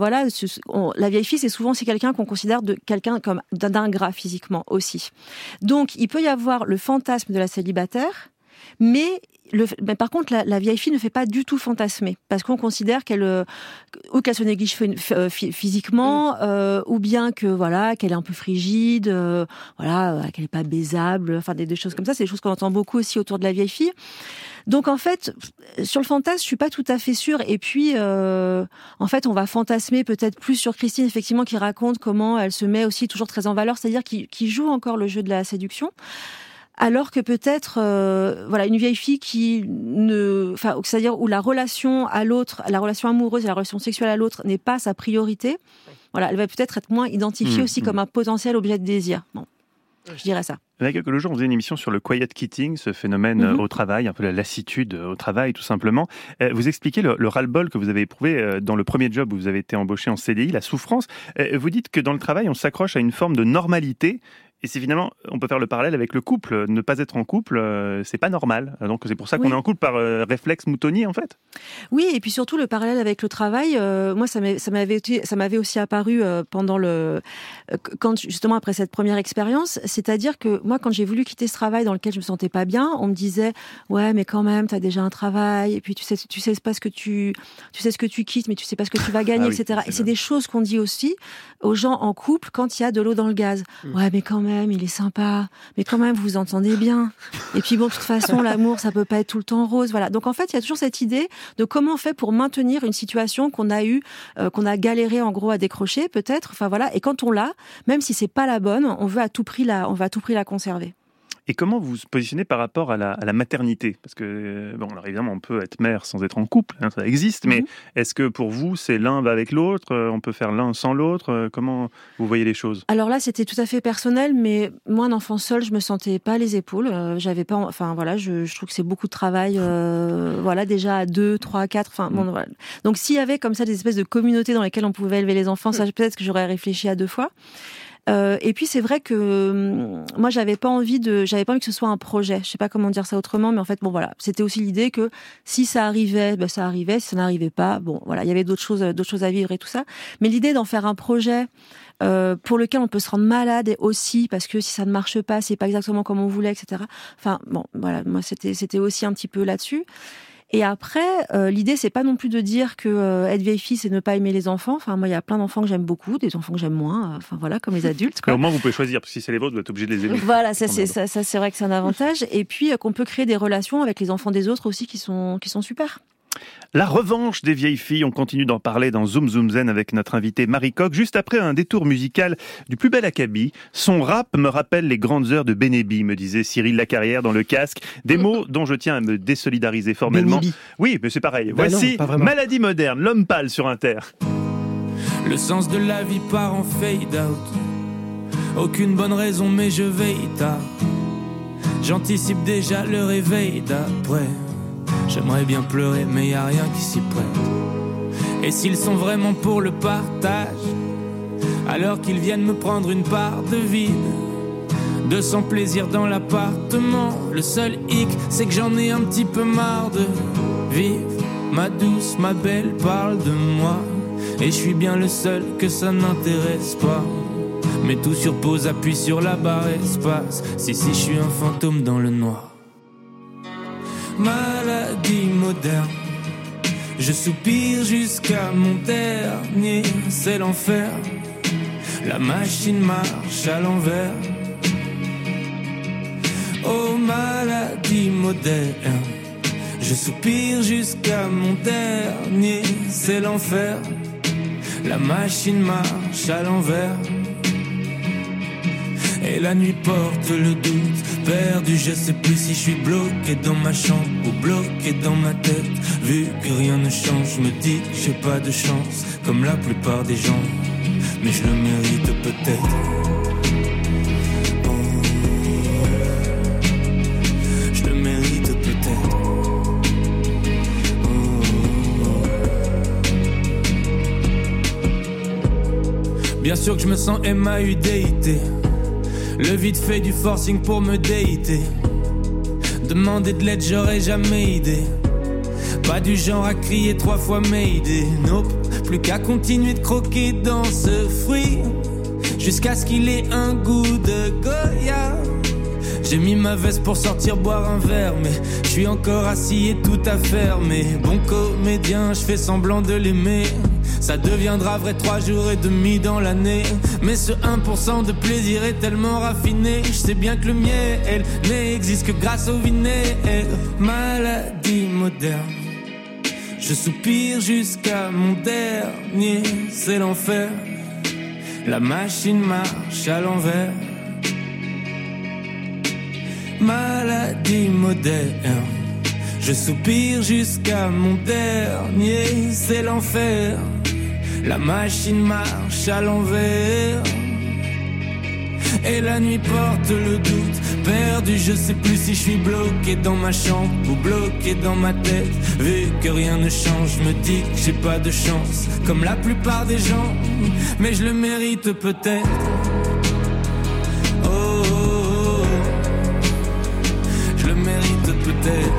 La vieille fille, c'est souvent aussi quelqu'un qu'on considère quelqu'un comme d'ingrat physiquement aussi. Donc, il peut y avoir le fantasme de la célibataire, mais par contre, la vieille fille ne fait pas du tout fantasmer, parce qu'on considère qu'elle se néglige physiquement, ou bien que qu'elle est un peu frigide, qu'elle est pas baisable, enfin des choses comme ça. C'est des choses qu'on entend beaucoup aussi autour de la vieille fille. Donc en fait, sur le fantasme, je suis pas tout à fait sûre. Et puis, en fait, on va fantasmer peut-être plus sur Christine, effectivement, qui raconte comment elle se met aussi toujours très en valeur, c'est-à-dire qui joue encore le jeu de la séduction. Alors que peut-être, une vieille fille c'est-à-dire où la relation à l'autre, la relation amoureuse et la relation sexuelle à l'autre n'est pas sa priorité. Voilà, elle va peut-être être moins identifiée aussi comme un potentiel objet de désir. Bon. Je dirais ça. Il y a quelques jours, on faisait une émission sur le quiet quitting, ce phénomène au travail, un peu la lassitude au travail tout simplement. Vous expliquez le ras-le-bol que vous avez éprouvé dans le premier job où vous avez été embauché en CDI, la souffrance. Vous dites que dans le travail, on s'accroche à une forme de normalité. Et c'est finalement, on peut faire le parallèle avec le couple. Ne pas être en couple, c'est pas normal. Donc c'est pour ça qu'on est en couple par réflexe moutonnier en fait. Oui, et puis surtout le parallèle avec le travail. Moi, ça m'avait aussi apparu quand justement après cette première expérience. C'est-à-dire que moi, quand j'ai voulu quitter ce travail dans lequel je me sentais pas bien, on me disait ouais, mais quand même, t'as déjà un travail. Et puis tu sais pas ce que tu sais ce que tu quittes, mais tu sais pas ce que tu vas gagner, etc. Et c'est des choses qu'on dit aussi aux gens en couple quand il y a de l'eau dans le gaz. Ouais, mais quand même, il est sympa, mais quand même, vous vous entendez bien. Et puis bon, de toute façon, l'amour, ça peut pas être tout le temps rose, voilà. Donc en fait, il y a toujours cette idée de comment on fait pour maintenir une situation qu'on a galéré en gros à décrocher, peut-être. Enfin voilà. Et quand on l'a, même si c'est pas la bonne, on veut à tout prix la conserver. Et comment vous vous positionnez par rapport à la maternité ? Parce que, bon, alors évidemment, on peut être mère sans être en couple, hein, ça existe, mais est-ce que pour vous, c'est l'un va avec l'autre, on peut faire l'un sans l'autre ? Comment vous voyez les choses ? Alors là, c'était tout à fait personnel, mais moi, un enfant seul, je me sentais pas les épaules. J'avais pas, enfin voilà, je trouve que c'est beaucoup de travail, voilà, déjà à 2, 3, 4, enfin bon, voilà. Donc s'il y avait comme ça des espèces de communautés dans lesquelles on pouvait élever les enfants, ça peut-être que j'aurais réfléchi à 2 fois. Et puis c'est vrai que moi j'avais pas envie que ce soit un projet. Je sais pas comment dire ça autrement, mais en fait bon voilà, c'était aussi l'idée que si ça arrivait, ben ça arrivait. Si ça n'arrivait pas, bon voilà, il y avait d'autres choses à vivre et tout ça. Mais l'idée d'en faire un projet pour lequel on peut se rendre malade et aussi parce que si ça ne marche pas, c'est pas exactement comme on voulait, etc. Enfin bon voilà, moi c'était aussi un petit peu là-dessus. Et après, l'idée, c'est pas non plus de dire que être vieille fille, c'est ne pas aimer les enfants. Enfin, moi, il y a plein d'enfants que j'aime beaucoup, des enfants que j'aime moins. Enfin, voilà, comme les adultes, quoi. Mais au moins, vous pouvez choisir, parce que si c'est les vôtres, vous êtes obligé de les aimer. Voilà, ça, c'est vrai que c'est un avantage. Et puis, qu'on peut créer des relations avec les enfants des autres aussi qui sont super. La revanche des vieilles filles, on continue d'en parler dans Zoom Zoom Zen avec notre invitée Marie Coq. Juste après un détour musical du plus bel acabit, son rap me rappelle les grandes heures de Bénébi, me disait Cyril Lacarrière dans Le Casque. Des mots dont je tiens à me désolidariser formellement. Bénébi. Oui, mais c'est pareil. Voici non, Maladie moderne, l'homme pâle sur Inter. Le sens de la vie part en fade out. Aucune bonne raison mais je veille tard. J'anticipe déjà le réveil d'après. J'aimerais bien pleurer mais y a rien qui s'y prête. Et s'ils sont vraiment pour le partage, alors qu'ils viennent me prendre une part de vide, de son plaisir dans l'appartement. Le seul hic c'est que j'en ai un petit peu marre de vivre. Ma douce, ma belle parle de moi, et je suis bien le seul que ça n'intéresse pas. Mais tout sur pause, appuie sur la barre espace. Si je suis un fantôme dans le noir. Maladie moderne, je soupire jusqu'à mon dernier, c'est l'enfer. La machine marche à l'envers. Oh maladie moderne, je soupire jusqu'à mon dernier, c'est l'enfer. La machine marche à l'envers. Et la nuit porte le doute, perdu, je sais plus si je suis bloqué dans ma chambre ou bloqué dans ma tête. Vu que rien ne change, je me dis que j'ai pas de chance, comme la plupart des gens, mais je le mérite peut-être. Oh, je le mérite peut-être. Oh. Bien sûr que je me sens MAUDIT. Le vide fait du forcing pour me déiter. Demander de l'aide, j'aurais jamais idée. Pas du genre à crier 3 fois Mayday. Nope, plus qu'à continuer de croquer dans ce fruit jusqu'à ce qu'il ait un goût de Goya. J'ai mis ma veste pour sortir boire un verre, mais je suis encore assis et tout à fermer. Bon comédien, je fais semblant de l'aimer. Ça deviendra vrai 3 jours et demi dans l'année. Mais ce 1% de plaisir est tellement raffiné. Je sais bien que le miel n'existe que grâce au vinaigre. Maladie moderne, je soupire jusqu'à mon dernier, c'est l'enfer. La machine marche à l'envers. Maladie moderne, je soupire jusqu'à mon dernier, c'est l'enfer. La machine marche à l'envers. Et la nuit porte le doute, perdu, je sais plus si je suis bloqué dans ma chambre ou bloqué dans ma tête. Vu que rien ne change, je me dis que j'ai pas de chance, comme la plupart des gens, mais je le mérite peut-être. Oh, oh, oh, je le mérite peut-être.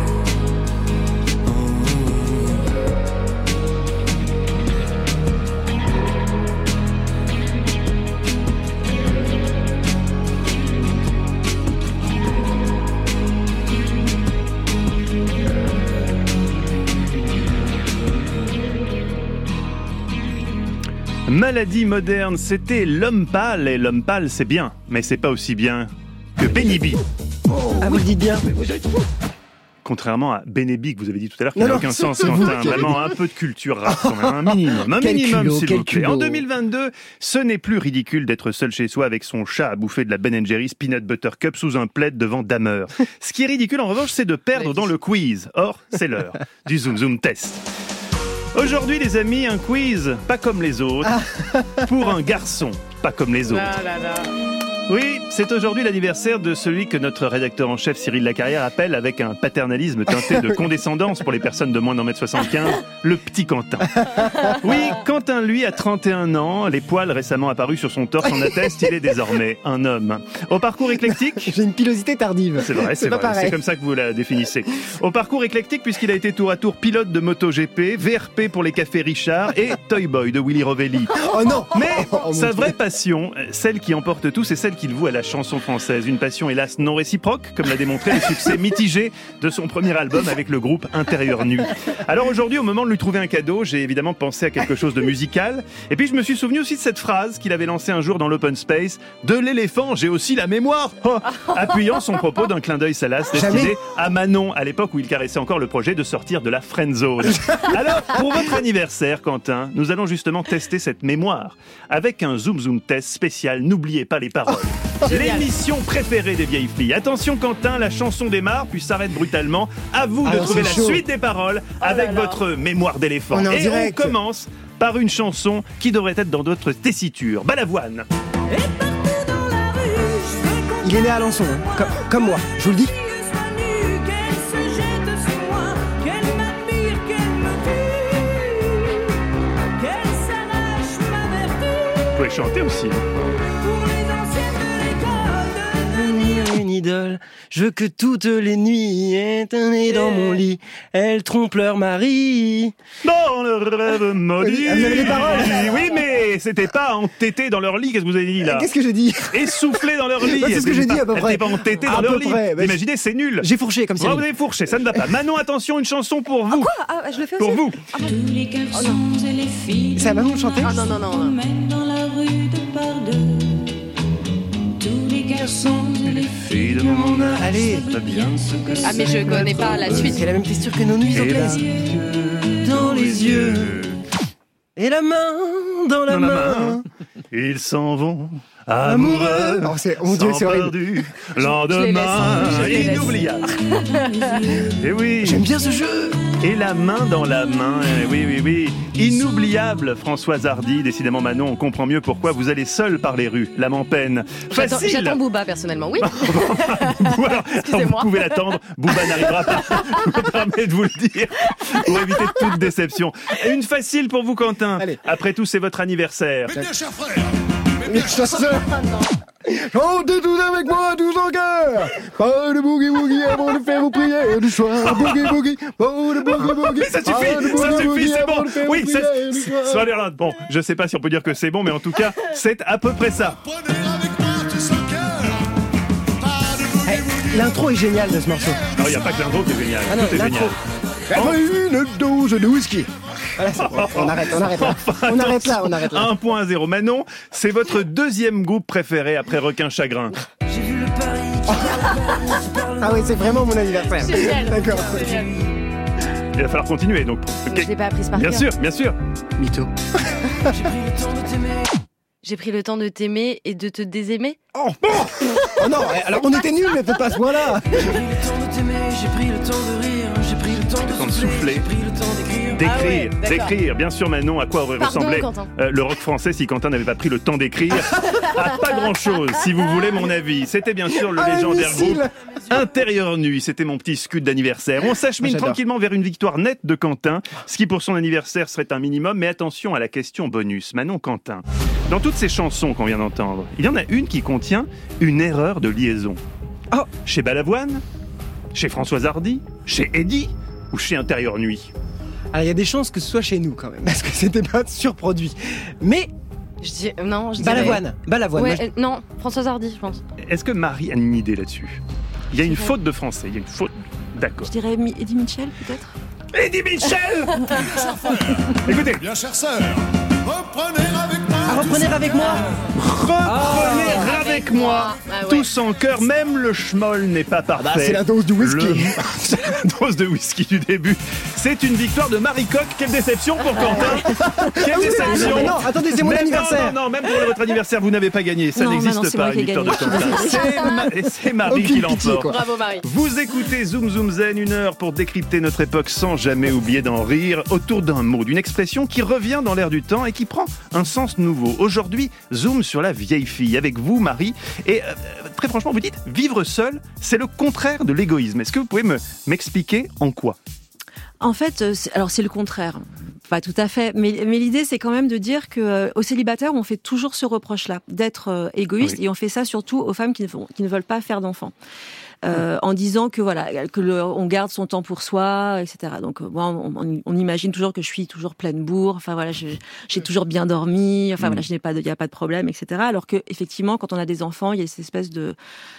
Maladie moderne, c'était L'Homme Pâle, et L'Homme Pâle c'est bien, mais c'est pas aussi bien que Benny B. Ah, vous le dites bien. Contrairement à Benny que vous avez dit tout à l'heure, qui n'a aucun sens, Quentin. Vraiment un peu de culture rap quand même, un minimum, s'il vous plaît. En 2022, ce n'est plus ridicule d'être seul chez soi avec son chat à bouffer de la Ben & Jerry's Peanut Butter Cup sous un plaid devant Dahmer. Ce qui est ridicule en revanche, c'est de perdre dans le quiz. Or, c'est l'heure du Zoom Zoom Test. Aujourd'hui, les amis, un quiz pas comme les autres, pour un garçon pas comme les autres. Oui, c'est aujourd'hui l'anniversaire de celui que notre rédacteur en chef Cyril Lacarrière appelle, avec un paternalisme teinté de condescendance pour les personnes de moins d'1m75, le petit Quentin. Oui, Quentin, lui, a 31 ans, les poils récemment apparus sur son torse en attestent, il est désormais un homme. Au parcours éclectique... J'ai une pilosité tardive. C'est vrai, c'est vrai, c'est comme ça que vous la définissez. Au parcours éclectique, puisqu'il a été tour à tour pilote de MotoGP, VRP pour les cafés Richard et Toy Boy de Willy Rovelli. Oh non! Mais sa vraie passion, celle qui emporte tout, c'est celle qu'il voue à la chanson française. Une passion hélas non réciproque, comme l'a démontré le succès mitigé de son premier album avec le groupe Intérieur Nu. Alors aujourd'hui, au moment de lui trouver un cadeau, j'ai évidemment pensé à quelque chose de musical. Et puis je me suis souvenu aussi de cette phrase qu'il avait lancée un jour dans l'open space: de l'éléphant, j'ai aussi la mémoire. Oh, appuyant son propos d'un clin d'œil salace destiné à Manon, à l'époque où il caressait encore le projet de sortir de la friendzone. Alors, pour votre anniversaire, Quentin, nous allons justement tester cette mémoire avec un Zoom Zoom Test spécial. N'oubliez pas les paroles. L'émission préférée des vieilles filles. Attention Quentin, la chanson démarre puis s'arrête brutalement. À vous de trouver la suite des paroles avec votre mémoire d'éléphant. Et on commence par une chanson qui devrait être dans d'autres tessitures. Balavoine. Il est né à Alençon, hein. Comme moi, je vous le dis. Vous pouvez chanter aussi. Une idole, je veux que toutes les nuits éternelles dans mon lit, elle trompe leur mari. Dans le rêve maudit. Vous avez les paroles. Oui, mais c'était pas entêté dans leur lit. Qu'est-ce que vous avez dit là? Qu'est-ce que j'ai dit? Essoufflé dans leur lit. C'est ce que j'ai dit à peu près. Elle n'était pas entêtée dans leur lit. Imaginez, c'est nul. J'ai fourché comme ça. Vous avez fourché, ça ne va pas. Manon, attention, une chanson pour vous. Ah, je le fais pour aussi. vous. Tous les garçons et les filles. C'est à Manon de chanter? Ah non. Dans la rue de par deux. Tous les garçons et les filles de mon âge. Allez. Ah mais je connais pas la suite. C'est la même texture que nos nuits anglaises. Dans les yeux. Et la main dans la main. Ils s'en vont. Amoureux, oh, mon Dieu, c'est horrible. Perdu, lendemain, inoubliable. Et oui. J'aime bien ce jeu. Et la main dans la main, oui. Inoubliable, Françoise Hardy. Décidément, Manon, on comprend mieux pourquoi vous allez seul par les rues. L'âme en peine. Facile. J'attends Booba, personnellement, oui. Vous pouvez l'attendre. Booba n'arrivera pas. Je me permets de vous le dire. Pour éviter toute déception. Et une facile pour vous, Quentin. Allez. Après tout, c'est votre anniversaire. Mais bien, cher frère. Chantez tous avec moi, tous en cœur. Pas de boogie woogie avant de faire vos prières du soir. Boogie boogie, pas de boogie woogie. Mais ça suffit, c'est bon. Oui, ça l'air là. Bon, je sais pas si on peut dire que c'est bon, mais en tout cas, c'est à peu près ça. L'intro est géniale de ce morceau. Non, il n'y a pas que l'intro qui est génial. Tout est génial. Après une dose de whisky. Voilà, on arrête là. On arrête là. 1.0. Manon, c'est votre deuxième groupe préféré après Requin Chagrin. J'ai vu le Paris. Ah oui, c'est vraiment mon anniversaire. Génial. D'accord. Il va falloir continuer, donc. Je l'ai pas apprise par cœur. Bien sûr. Mytho. J'ai pris le temps de t'aimer et de te désaimer. Oh non, alors on était nuls, mais fais pas ce point-là. J'ai pris le temps de t'aimer, j'ai pris le temps de rire, j'ai pris le Le temps de souffler. D'écrire. Bien sûr, Manon, à quoi aurait ressemblé le rock français si Quentin n'avait pas pris le temps d'écrire? À pas grand-chose, si vous voulez mon avis. C'était bien sûr le légendaire groupe Intérieur Nuit. C'était mon petit scud d'anniversaire. On s'achemine tranquillement vers une victoire nette de Quentin, ce qui pour son anniversaire serait un minimum. Mais attention à la question bonus. Manon, Quentin, dans toutes ces chansons qu'on vient d'entendre, il y en a une qui contient une erreur de liaison. Chez Balavoine, chez Françoise Hardy, chez Eddie ou chez Intérieur Nuit? Alors il y a des chances que ce soit chez nous quand même, parce que c'était pas surproduit. Mais Balavoine. Ouais, non, Françoise Hardy, je pense. Est-ce que Marie a une idée là-dessus? Il y a une faute de français, il y a une faute. D'accord. Je dirais Eddie Mitchell, peut-être. Eddie Mitchell. Écoutez. Bien chère sœur, reprenez avec moi. Reprenez avec moi. Reprenez avec moi. Tous en chœur, même le schmoll n'est pas parfait. C'est la dose du whisky. C'est la dose de whisky du début. C'est une victoire de Marie Coq. Quelle déception pour Quentin. Quelle déception. Non, attendez, c'est mon anniversaire. Non, même pour votre anniversaire, vous n'avez pas gagné. Ça n'existe pas, une victoire de Quentin. C'est Marie qui l'emporte. Bravo Marie. Vous écoutez Zoom Zoom Zen, 1 heure pour décrypter notre époque sans jamais oublier d'en rire, autour d'un mot, d'une expression qui revient dans l'air du temps et qui prend un sens nouveau. Aujourd'hui, zoom sur la vieille fille, avec vous Marie, et très franchement vous dites, vivre seul, c'est le contraire de l'égoïsme. Est-ce que vous pouvez m'expliquer en quoi? En fait, c'est le contraire. Pas tout à fait, mais l'idée c'est quand même de dire que aux célibataires on fait toujours ce reproche-là, d'être égoïste, et on fait ça surtout aux femmes qui ne veulent pas faire d'enfants. En disant que on garde son temps pour soi, etc. Donc moi, on imagine toujours que je suis toujours pleine bourre. Enfin voilà, j'ai toujours bien dormi. Enfin voilà, il y a pas de problème, etc. Alors que effectivement, quand on a des enfants, il y a cette espèce de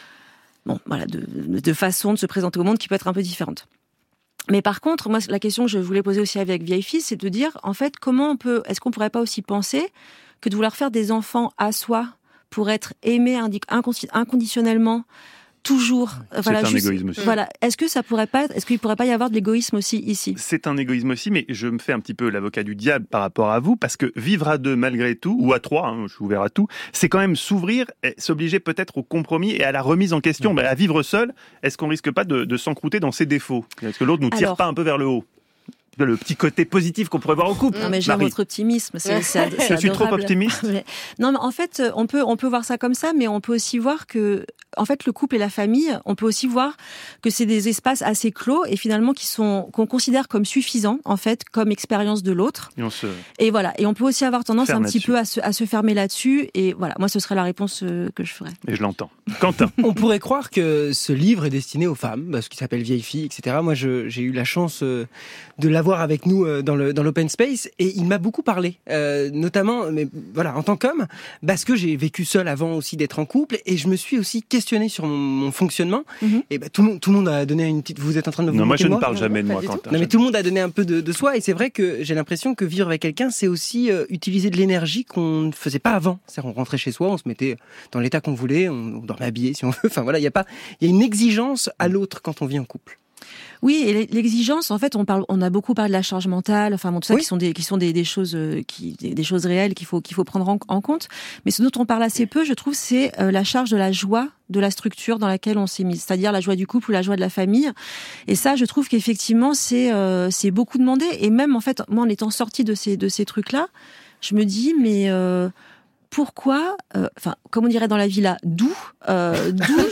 façon de se présenter au monde qui peut être un peu différente. Mais par contre, moi, la question que je voulais poser aussi avec Vieille Fille, c'est de dire, en fait, est-ce qu'on pourrait pas aussi penser que de vouloir faire des enfants à soi pour être aimé inconditionnellement, toujours. C'est un égoïsme aussi. Voilà. Est-ce qu'il pourrait pas y avoir de l'égoïsme aussi ici? C'est un égoïsme aussi, mais je me fais un petit peu l'avocat du diable par rapport à vous, parce que vivre à deux malgré tout, ou à trois, je suis ouvert à tout, c'est quand même s'ouvrir, et s'obliger peut-être au compromis et à la remise en question. À vivre seul, est-ce qu'on risque pas de s'encrouter dans ses défauts? Est-ce que l'autre nous tire pas un peu vers le haut? Le petit côté positif qu'on pourrait voir au couple. Non, mais j'aime votre optimisme. C'est je suis trop optimiste. Non, mais en fait, on peut voir ça comme ça, mais on peut aussi voir que, en fait, le couple et la famille, on peut aussi voir que c'est des espaces assez clos et finalement qu'on considère comme suffisants, en fait, comme expérience de l'autre. Et voilà. Et on peut aussi avoir tendance un petit peu à se fermer là-dessus. Et voilà. Moi, ce serait la réponse que je ferais. Et je l'entends. Quentin. On pourrait croire que ce livre est destiné aux femmes, parce qu'il s'appelle Vieille Fille, etc. Moi, j'ai eu la chance de l'avoir avec nous dans l'open space, et il m'a beaucoup parlé, notamment, mais voilà, en tant qu'homme, parce que j'ai vécu seul avant aussi d'être en couple, et je me suis aussi questionné sur mon fonctionnement. Et tout le monde a donné une petite. Vous êtes en train de vous Non, moi je ne parle jamais de moi, Quentin. Non, mais tout le monde a donné un peu de soi, et c'est vrai que j'ai l'impression que vivre avec quelqu'un, c'est aussi utiliser de l'énergie qu'on ne faisait pas avant. C'est-à-dire, on rentrait chez soi, on se mettait dans l'état qu'on voulait, on dormait habillé si on veut. Enfin voilà, il y a une exigence à l'autre quand on vit en couple. Oui, et l'exigence, en fait, on a beaucoup parlé de la charge mentale, enfin bon, tout ça, qui sont des choses des choses réelles qu'il faut prendre en compte. Mais ce dont on parle assez peu, je trouve, c'est la charge de la joie de la structure dans laquelle on s'est mis, c'est-à-dire la joie du couple ou la joie de la famille. Et ça, je trouve qu'effectivement, c'est beaucoup demandé. Et même, en fait, moi, en étant sortie de ces trucs-là, je me dis, mais pourquoi, comme on dirait dans la villa, d'où la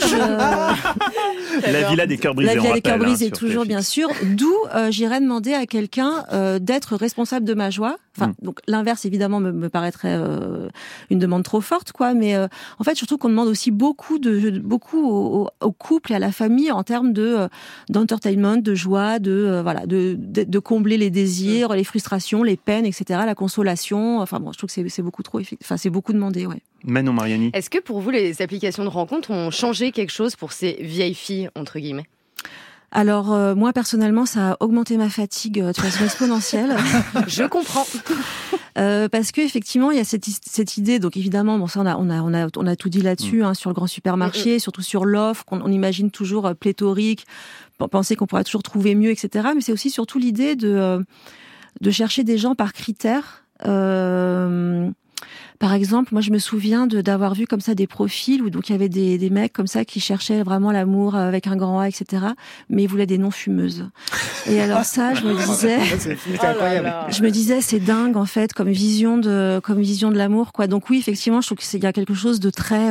villa des cœurs brisés. La villa des cœurs brisés, toujours bien sûr. D'où j'irais demander à quelqu'un d'être responsable de ma joie. Donc l'inverse évidemment me paraîtrait une demande trop forte, quoi. Mais en fait, surtout qu'on demande aussi beaucoup au couple et à la famille en termes d'entertainment, de joie, de combler les désirs, les frustrations, les peines, etc., la consolation. Enfin bon, je trouve que c'est beaucoup trop. Enfin, c'est beaucoup demandé, ouais. Manon Mariani. Est-ce que pour vous, les applications de rencontres ont changé quelque chose pour ces vieilles filles, entre guillemets? Alors, moi, personnellement, ça a augmenté ma fatigue de façon exponentielle. Je comprends. Parce que effectivement, il y a cette idée, donc évidemment, bon, ça, on a tout dit là-dessus, sur le grand supermarché, surtout sur l'offre, qu'on imagine toujours pléthorique, penser qu'on pourra toujours trouver mieux, etc. Mais c'est aussi surtout l'idée de chercher des gens par critères, Par exemple, moi je me souviens d'avoir vu comme ça des profils où donc il y avait des mecs comme ça qui cherchaient vraiment l'amour avec un grand A, etc. Mais ils voulaient des non-fumeuses. Et alors ça, je me disais, C'est incroyable. je me disais c'est dingue en fait comme vision de l'amour, quoi. Donc oui, effectivement, je trouve qu'il y a quelque chose de très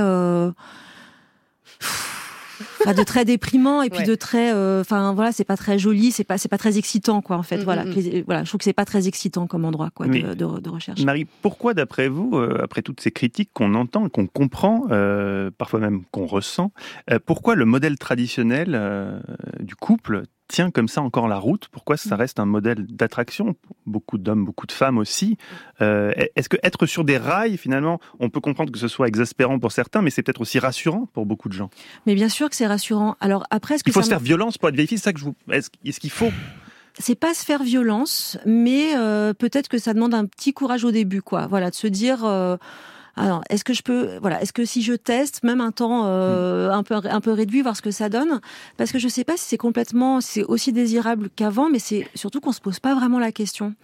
de très déprimant et puis de très c'est pas très joli, c'est pas très excitant, quoi, en fait. Voilà, je trouve que c'est pas très excitant comme endroit, quoi, de recherche. Marie, pourquoi d'après vous, après toutes ces critiques qu'on entend, qu'on comprend, parfois même qu'on ressent, pourquoi le modèle traditionnel du couple tient comme ça encore la route? Pourquoi ça reste un modèle d'attraction? Beaucoup d'hommes, beaucoup de femmes aussi. Est-ce que être sur des rails, finalement, on peut comprendre que ce soit exaspérant pour certains, mais c'est peut-être aussi rassurant pour beaucoup de gens? Mais bien sûr que c'est rassurant. Alors après, est-ce que il faut se faire violence pour être vieille fille? C'est ça que est-ce qu'il faut? C'est pas se faire violence, mais peut-être que ça demande un petit courage au début, quoi. Voilà, de se dire. Alors, est-ce que si je teste même un temps un peu réduit, voir ce que ça donne, parce que je sais pas si c'est aussi désirable qu'avant, mais c'est surtout qu'on se pose pas vraiment la question.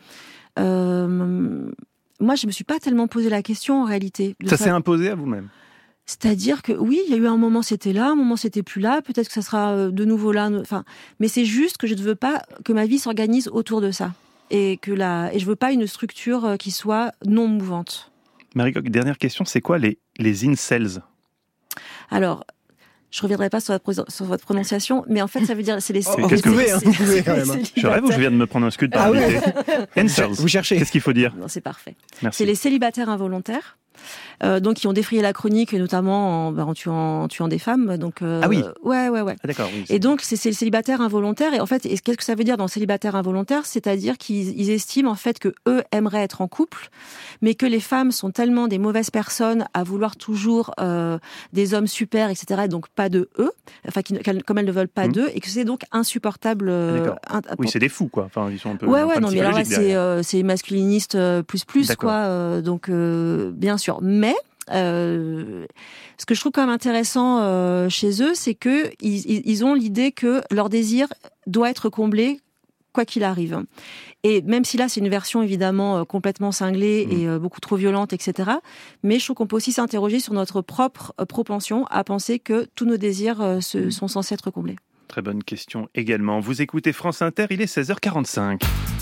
Moi, je me suis pas tellement posé la question en réalité. Ça s'est imposé à vous-même? C'est-à-dire que oui, il y a eu un moment c'était là, un moment c'était plus là, peut-être que ça sera de nouveau là. Mais c'est juste que je ne veux pas que ma vie s'organise autour de ça et je veux pas une structure qui soit non mouvante. Marie Coq, dernière question, c'est quoi les incels? Alors, je reviendrai pas sur votre prononciation, mais en fait, ça veut dire c'est les. Vous pouvez quand même. Je rêve ou je viens de me prendre un scud par invité? Incels. Vous cherchez. Qu'est-ce qu'il faut dire? Non, c'est parfait. Merci. C'est les célibataires involontaires. Donc qui ont défrayé la chronique, notamment en tuant des femmes. Donc ah oui. Ouais. Ah, d'accord. Oui, et donc c'est le célibataire involontaire. Et en fait, qu'est-ce que ça veut dire dans célibataire involontaire? C'est-à-dire qu'ils estiment en fait que eux aimeraient être en couple, mais que les femmes sont tellement des mauvaises personnes à vouloir toujours des hommes super, etc. Et donc pas de eux, comme elles ne veulent pas d'eux, et que c'est donc insupportable. Oui, c'est des fous, quoi. Enfin, ils sont un peu. Ouais, non, mais alors là, c'est masculiniste plus, quoi. Donc bien sûr. Mais ce que je trouve quand même intéressant chez eux, c'est que ils ont l'idée que leur désir doit être comblé quoi qu'il arrive. Et même si là c'est une version évidemment complètement cinglée et beaucoup trop violente, etc. Mais je trouve qu'on peut aussi s'interroger sur notre propre propension à penser que tous nos désirs sont censés être comblés. Très bonne question également. Vous écoutez France Inter, il est 16h45.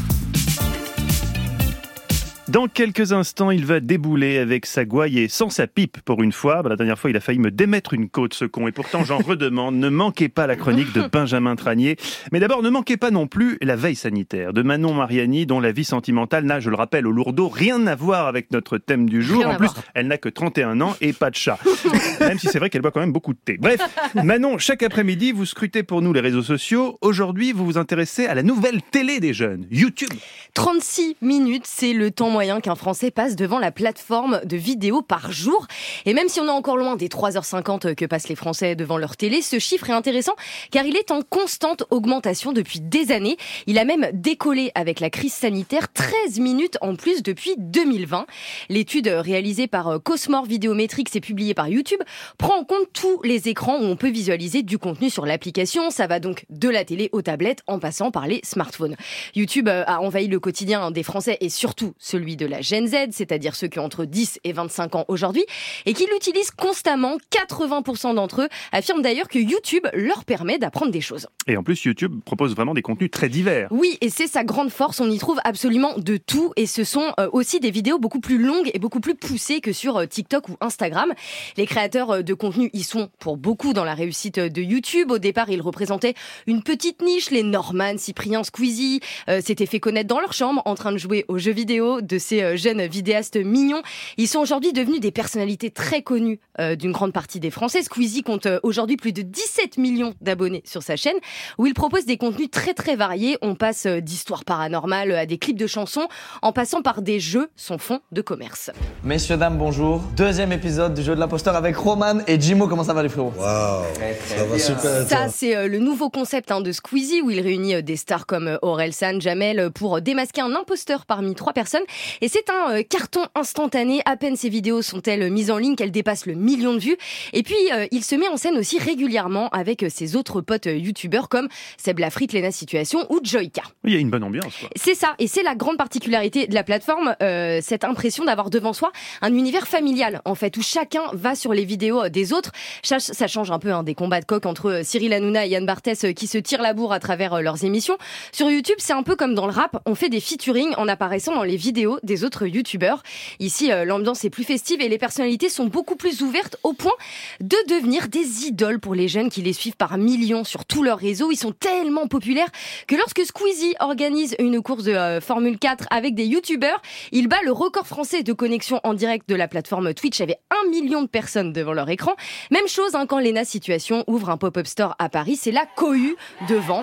Dans quelques instants, il va débouler avec sa gouaille et sans sa pipe pour une fois. La dernière fois, il a failli me démettre une côte, ce con. Et pourtant, j'en redemande. Ne manquez pas la chronique de Benjamin Tranier. Mais d'abord, ne manquez pas non plus la veille sanitaire de Manon Mariani, dont la vie sentimentale n'a, je le rappelle, au lourdeau, rien à voir avec notre thème du jour. En plus, elle n'a que 31 ans et pas de chat. Même si c'est vrai qu'elle boit quand même beaucoup de thé. Bref, Manon, chaque après-midi, vous scrutez pour nous les réseaux sociaux. Aujourd'hui, vous vous intéressez à la nouvelle télé des jeunes, YouTube. 36 minutes, c'est le temps moyen qu'un Français passe devant la plateforme de vidéos par jour. Et même si on est encore loin des 3h50 que passent les Français devant leur télé, ce chiffre est intéressant car il est en constante augmentation depuis des années. Il a même décollé avec la crise sanitaire, 13 minutes en plus depuis 2020. L'étude réalisée par Cosmore Vidéométriques et publiée par YouTube prend en compte tous les écrans où on peut visualiser du contenu sur l'application. Ça va donc de la télé aux tablettes en passant par les smartphones. YouTube a envahi le quotidien des Français et surtout celui de la Gen Z, c'est-à-dire ceux qui ont entre 10 et 25 ans aujourd'hui, et qui l'utilisent constamment. 80% d'entre eux affirment d'ailleurs que YouTube leur permet d'apprendre des choses. Et en plus, YouTube propose vraiment des contenus très divers. Oui, et c'est sa grande force, on y trouve absolument de tout, et ce sont aussi des vidéos beaucoup plus longues et beaucoup plus poussées que sur TikTok ou Instagram. Les créateurs de contenu y sont pour beaucoup dans la réussite de YouTube. Au départ, ils représentaient une petite niche, les Norman, Cyprien, Squeezie, s'étaient fait connaître dans leur chambre en train de jouer aux jeux vidéo de ces jeunes vidéastes mignons. Ils sont aujourd'hui devenus des personnalités très connues d'une grande partie des Français. Squeezie compte aujourd'hui plus de 17 millions d'abonnés sur sa chaîne, où il propose des contenus très très variés. On passe d'histoires paranormales à des clips de chansons, en passant par des jeux, son fond de commerce. Messieurs, dames, bonjour. Deuxième épisode du jeu de l'imposteur avec Roman et Jimo. Comment ça va les frérots? Waouh, ça va super. Ça, c'est le nouveau concept de Squeezie, où il réunit des stars comme Orelsan, Jamel, pour démasquer un imposteur parmi 3 personnes. Et c'est un carton instantané. À peine ces vidéos sont-elles mises en ligne qu'elles dépassent le 1 million de vues. Et puis, il se met en scène aussi régulièrement avec ses autres potes youtubeurs comme Seb Lafrite, Lena Situation ou Joyka. Il y a une bonne ambiance, quoi. C'est ça, et c'est la grande particularité de la plateforme, cette impression d'avoir devant soi un univers familial, en fait, où chacun va sur les vidéos des autres. Ça change un peu des combats de coq entre Cyril Hanouna et Yann Barthès qui se tirent la bourre à travers leurs émissions. Sur YouTube, c'est un peu comme dans le rap, on fait des featuring en apparaissant dans les vidéos des autres youtubeurs. Ici, l'ambiance est plus festive et les personnalités sont beaucoup plus ouvertes au point de devenir des idoles pour les jeunes qui les suivent par millions sur tous leurs réseaux. Ils sont tellement populaires que lorsque Squeezie organise une course de Formule 4 avec des youtubeurs, il bat le record français de connexion en direct de la plateforme Twitch. Il y avait 1 million de personnes devant leur écran. Même chose quand Lena Situation ouvre un pop-up store à Paris, c'est la cohue devant.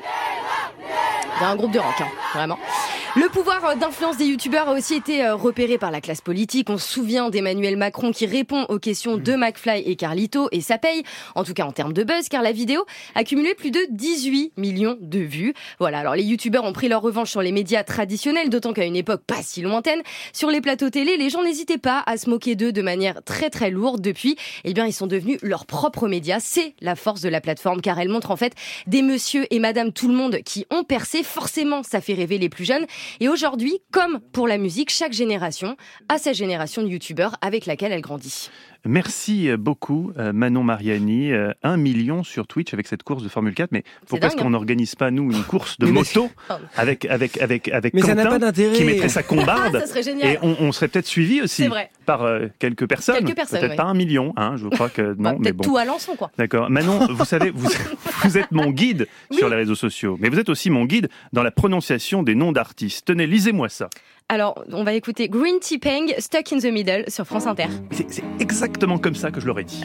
Il y a un groupe de rock, vraiment. Le pouvoir d'influence des youtubeurs a aussi été repéré par la classe politique. On se souvient d'Emmanuel Macron qui répond aux questions de McFly et Carlito, et ça paye, en tout cas en termes de buzz, car la vidéo a cumulé plus de 18 millions de vues. Voilà, alors les youtubeurs ont pris leur revanche sur les médias traditionnels, d'autant qu'à une époque pas si lointaine, sur les plateaux télé, les gens n'hésitaient pas à se moquer d'eux de manière très très lourde. Depuis, eh bien, ils sont devenus leurs propres médias. C'est la force de la plateforme, car elle montre en fait des monsieur et madame tout le monde qui ont percé. Forcément, ça fait rêver les plus jeunes. Et aujourd'hui, comme pour la musique, chaque génération a sa génération de youtubeurs avec laquelle elle grandit. Merci beaucoup Manon Mariani. 1 million sur Twitch avec cette course de Formule 4. Mais pourquoi est-ce qu'on n'organise pas, nous, une course de moto avec mais ça n'a pas Quentin d'intérêt. qui mettrait sa combarde? Ça serait génial. Et on serait peut-être suivi aussi par quelques personnes. Peut-être pas 1 million, je crois que non. Peut-être tout à Alençon, quoi. D'accord. Manon, vous savez, vous êtes mon guide sur les réseaux sociaux, mais vous êtes aussi mon guide dans la prononciation des noms d'artistes. Tenez, lisez-moi ça. Alors, on va écouter Green Tea Peng, Stuck in the Middle sur France Inter. C'est exactement comme ça que je l'aurais dit.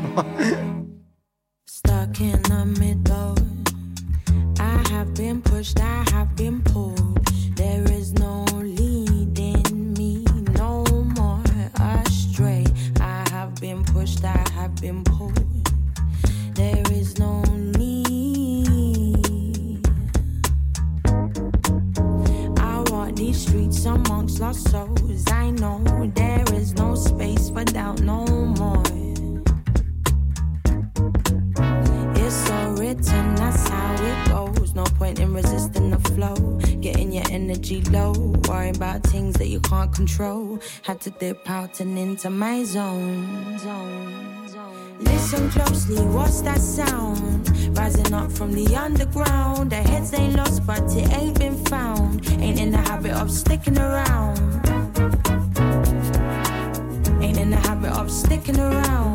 Stuck in the middle. I have been pushed, I have been pulled. There is no leading me no more astray. I have been pushed, I have been pulled. There is no need. I walk these streets amongst lost souls. I know there is no space for doubt no more. It's so written, that's how it goes. No point in resisting the flow. Getting your energy low. Worry about things that you can't control. Had to dip out and into my zone. Listen closely, what's that sound? Rising up from the underground. The heads ain't lost, but it ain't been found. Ain't in the habit of sticking around. Ain't in the habit of sticking around.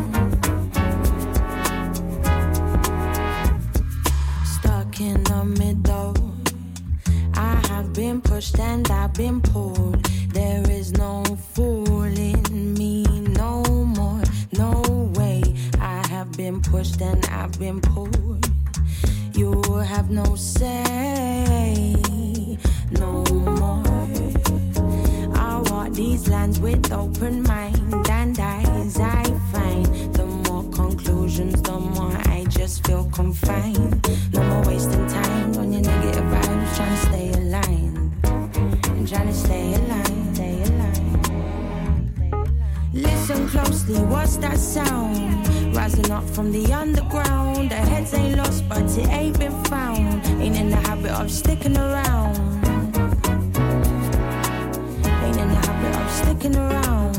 Stuck in the middle. I have been pushed and I've been pulled. There is no fooling me no more. No way. I have been pushed and I've been pulled. You have no say no more. I walk these lands with open mind and eyes. I find the more conclusions, the more I just feel confined. No more wasting time on your negative vibes. Trying to stay aligned. I'm trying to stay aligned. Stay aligned. Listen closely, what's that sound? Rising up from the underground. The heads ain't lost, but it ain't been found. Ain't in the habit of sticking around. Ain't in the habit of sticking around.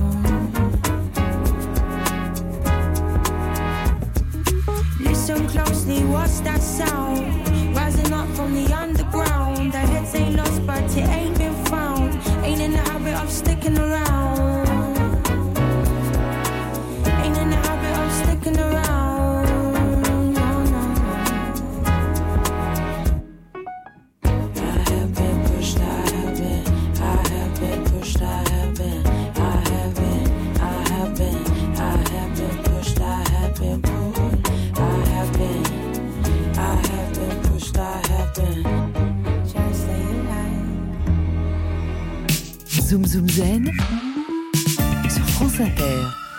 Listen closely, what's that sound? Rising up from the underground. The heads ain't lost, but it ain't been found. Ain't in the habit of sticking around. Ain't in the habit of sticking around. No, no. I have been pushed, I have been pushed, I have been pushed, I have been pulled. I have been pushed, I have been. Trying to stay alive. Zoom Zoom Zen sur France Inter.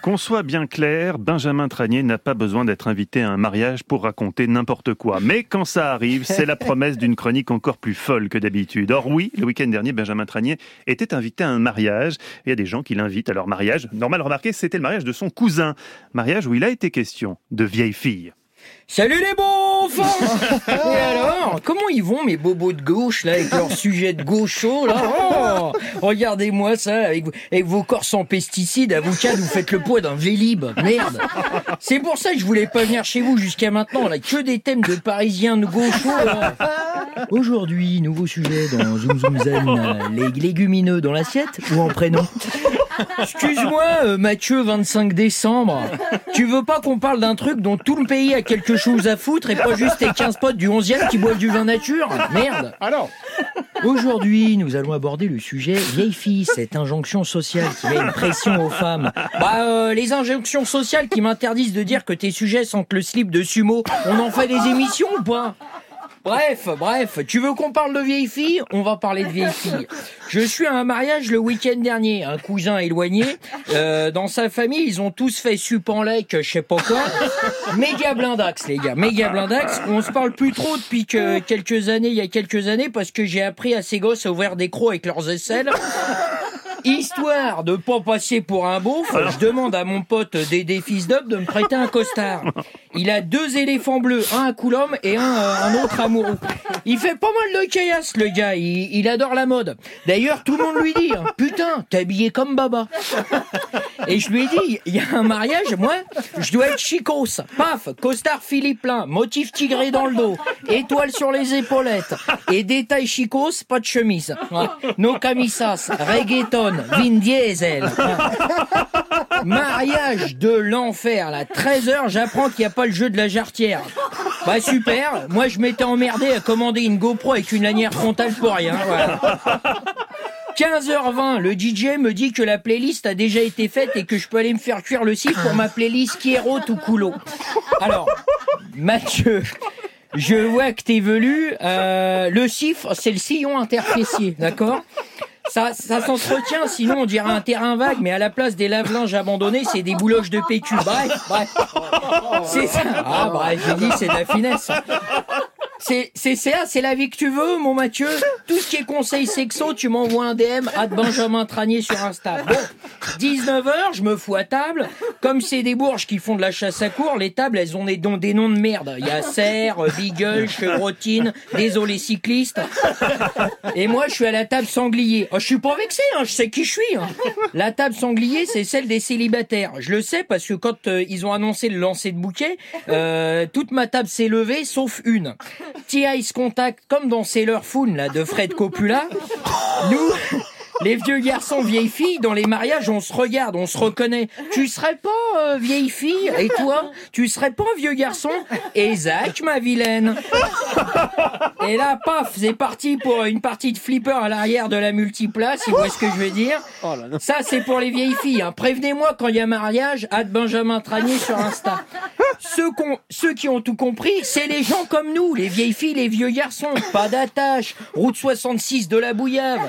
Qu'on soit bien clair, Benjamin Tranier n'a pas besoin d'être invité à un mariage pour raconter n'importe quoi. Mais quand ça arrive, c'est la promesse d'une chronique encore plus folle que d'habitude. Or oui, le week-end dernier, Benjamin Tranier était invité à un mariage. Il y a des gens qui l'invitent à leur mariage. Normal, remarquez, c'était le mariage de son cousin. Mariage où il a été question de vieilles filles. Salut les beaufs. Et alors, comment ils vont mes bobos de gauche là avec leur sujet de gaucho là? Oh, regardez-moi ça avec vos corps sans pesticides, à vous quatre vous faites le poids d'un Vélib, merde. C'est pour ça que je voulais pas venir chez vous jusqu'à maintenant là, que des thèmes de parisiens de gauchos là. Aujourd'hui, nouveau sujet dans Zoom Zoom Zen, les légumineux dans l'assiette ou en prénom? Excuse-moi Mathieu, 25 décembre, tu veux pas qu'on parle d'un truc dont tout le pays a quelque chose à foutre et pas juste tes 15 potes du 11e qui boivent du vin nature? Merde. Alors, aujourd'hui, nous allons aborder le sujet vieille fille, cette injonction sociale qui met une pression aux femmes. Les injonctions sociales qui m'interdisent de dire que tes sujets sentent le slip de sumo, on en fait des émissions ou pas? Bref, tu veux qu'on parle de vieilles filles? On va parler de vieilles filles. Je suis à un mariage le week-end dernier, un cousin éloigné. Dans sa famille, ils ont tous fait sup-en-lec, je sais pas quoi. Méga blindax, les gars, méga blindax. On se parle plus trop depuis il y a quelques années, parce que j'ai appris à ces gosses à ouvrir des crocs avec leurs aisselles. Histoire de pas passer pour un beauf, je demande à mon pote Dédé Fils d'Up de me prêter un costard. Il a 2 éléphants bleus, un à Coulomb et un autre amoureux. Il fait pas mal de caillasse, le gars, il adore la mode. D'ailleurs, tout le monde lui dit, putain, t'es habillé comme Baba. Et je lui ai dit, il y a un mariage, moi, je dois être chicos. Paf, costard Philippe Plein, motif tigré dans le dos, étoile sur les épaulettes, et détail chicos, pas de chemise. No camisas, reggaeton, Vin Diesel. Mariage de l'enfer, là, 13h, j'apprends qu'il n'y a pas le jeu de la jarretière. Bah super, moi je m'étais emmerdé à commander une GoPro avec une lanière frontale pour rien, voilà. 15h20, le DJ me dit que la playlist a déjà été faite et que je peux aller me faire cuire le cif pour ma playlist Quiero tout coulo. Alors, Mathieu, je vois que t'es velu, le cif, c'est le sillon interfessier, d'accord ? Ça s'entretient, sinon on dirait un terrain vague, mais à la place des lave-linges abandonnés, c'est des bouloches de PQ. Bref. C'est ça. Bref, j'ai dit, c'est de la finesse. C'est la vie que tu veux, mon Mathieu. Tout ce qui est conseils sexo, tu m'envoies un DM à Benjamin Tranier sur Insta. Bon, 19h, je me fous à table. Comme c'est des bourges qui font de la chasse à courre, les tables, elles ont des noms de merde. Il y a Serre, Beagle, Chevrotine, désolé cycliste. Et moi, je suis à la table sanglier. Je suis pas vexé, je sais qui je suis. La table sanglier, c'est celle des célibataires. Je le sais parce que quand ils ont annoncé le lancer de bouquet, toute ma table s'est levée, sauf une. T-Ice Contact, comme dans Sailor Moon, là, de Fred Coppola. Nous, les vieux garçons, vieilles filles, dans les mariages, on se regarde, on se reconnaît. Tu serais pas vieille fille? Et toi, tu serais pas vieux garçon? Et Zach, ma vilaine. Et là, paf, c'est parti pour une partie de flipper à l'arrière de la multiplace, il voit ce que je veux dire. Ça, c'est pour les vieilles filles. Prévenez-moi quand il y a mariage, @Benjamin Tranier sur Insta. Ceux qui ont tout compris, c'est les gens comme nous, les vieilles filles, les vieux garçons. Pas d'attache, route 66 de la Bouillave.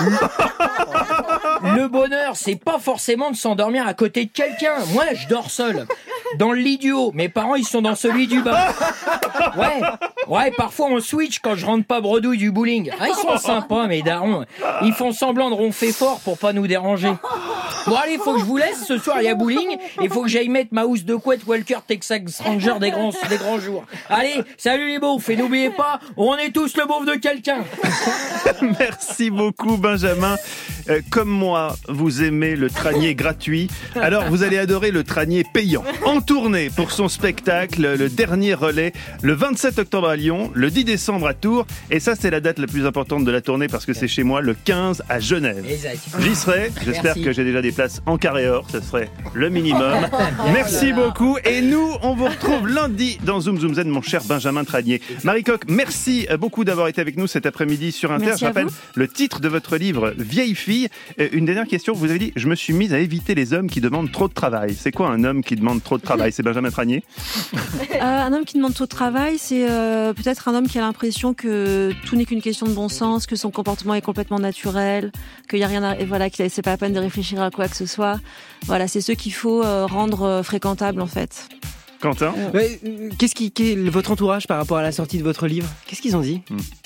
Le bonheur, c'est pas forcément de s'endormir à côté de quelqu'un. Moi, je dors seul. Dans le lit du haut. Mes parents, ils sont dans celui du bas. Ouais, parfois on switch quand je rentre pas bredouille du bowling. Ils sont sympas, mes darons. Ils font semblant de ronfler fort pour pas nous déranger. Bon, allez, faut que je vous laisse. Ce soir, il y a bowling. Il faut que j'aille mettre ma housse de couette Walker Texas Ranger des grands jours. Allez, salut les beaufs. Et n'oubliez pas, on est tous le beauf de quelqu'un. Merci beaucoup, Benjamin. Comme moi, vous aimez le Tranier gratuit. Alors, vous allez adorer le Tranier payant. En tournée pour son spectacle, le dernier relais, le 27 octobre à Lyon, le 10 décembre à Tours. Et ça, c'est la date la plus importante de la tournée parce que c'est chez moi, le 15 à Genève. J'y serai. J'espère que j'ai déjà des places en carré or. Ça serait le minimum. Merci beaucoup. Et nous, on vous retrouve lundi dans Zoom Zoom Zen, mon cher Benjamin Tranier. Marie Coq, merci beaucoup d'avoir été avec nous cet après-midi sur Inter. Je rappelle le titre de votre livre, Vieille fille. filles. Une dernière question, vous avez dit, je me suis mise à éviter les hommes qui demandent trop de travail. C'est quoi un homme qui demande trop de travail? C'est Benjamin Tranier? Un homme qui demande trop de travail, c'est peut-être un homme qui a l'impression que tout n'est qu'une question de bon sens, que son comportement est complètement naturel, qu'il y a rien à, et voilà, que c'est pas la peine de réfléchir à quoi que ce soit. Voilà, c'est ceux qu'il faut rendre fréquentables en fait. Quentin? Quel est votre entourage par rapport à la sortie de votre livre? Qu'est-ce qu'ils ont dit?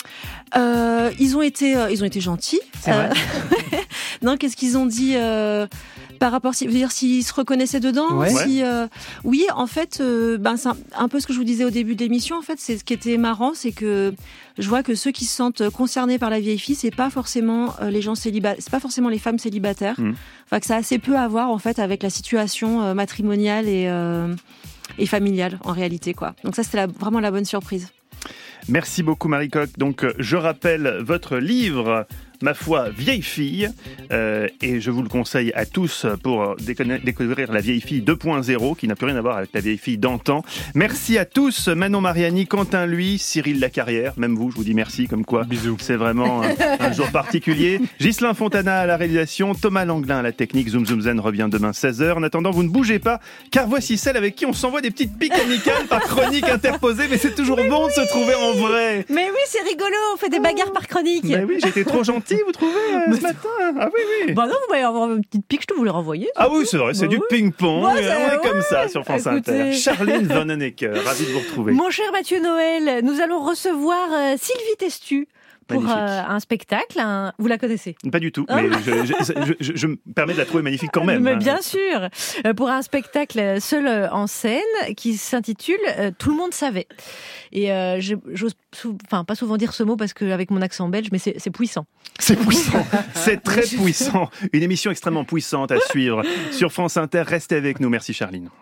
Ils ont été gentils. C'est vrai. Non, qu'est-ce qu'ils ont dit par rapport, vous dire s'ils se reconnaissaient dedans? Ouais. Si, oui, en fait, c'est un peu ce que je vous disais au début de l'émission. En fait, c'est ce qui était marrant, c'est que je vois que ceux qui se sentent concernés par la vieille fille, c'est pas forcément les gens célibataires, c'est pas forcément les femmes célibataires. Enfin, que ça a assez peu à voir en fait avec la situation matrimoniale et familiale en réalité, quoi. Donc ça, c'était vraiment la bonne surprise. Merci beaucoup Marie Coq. Donc je rappelle votre livre, ma foi, Vieille fille, et je vous le conseille à tous pour découvrir la vieille fille 2.0 qui n'a plus rien à voir avec la vieille fille d'antan. Merci à tous, Manon Mariani, Quentin Lui, Cyril Lacarrière, même vous, je vous dis merci, comme quoi. Bisous. C'est vraiment un jour particulier. Ghislain Fontana à la réalisation, Thomas Langlin à la technique. Zoom Zoom Zen revient demain 16h. En attendant, vous ne bougez pas, car voici celle avec qui on s'envoie des petites piques amicales par chronique interposée, mais c'est toujours bon de se trouver en vrai. Mais oui, c'est rigolo, on fait des bagarres par chronique. Mais oui, j'étais trop gentil, vous trouvez, ce matin? Ah oui. Bah non, vous m'avez avoir une petite pique, je te voulais renvoyer. Ah oui, c'est vrai, c'est du ping-pong. Ouais, on est comme ça sur France Inter. Charline Vanhoenacker, ravi de vous retrouver. Mon cher Mathieu Noël, nous allons recevoir Sylvie Testu pour un spectacle. Vous la connaissez? Pas du tout, mais je me permets de la trouver magnifique quand même. Mais bien sûr, pour un spectacle seul en scène qui s'intitule Tout le monde savait. Et j'ose pas souvent dire ce mot parce qu'avec mon accent belge, mais c'est puissant. C'est puissant, c'est très puissant. Une émission extrêmement puissante à suivre sur France Inter. Restez avec nous, merci Charline.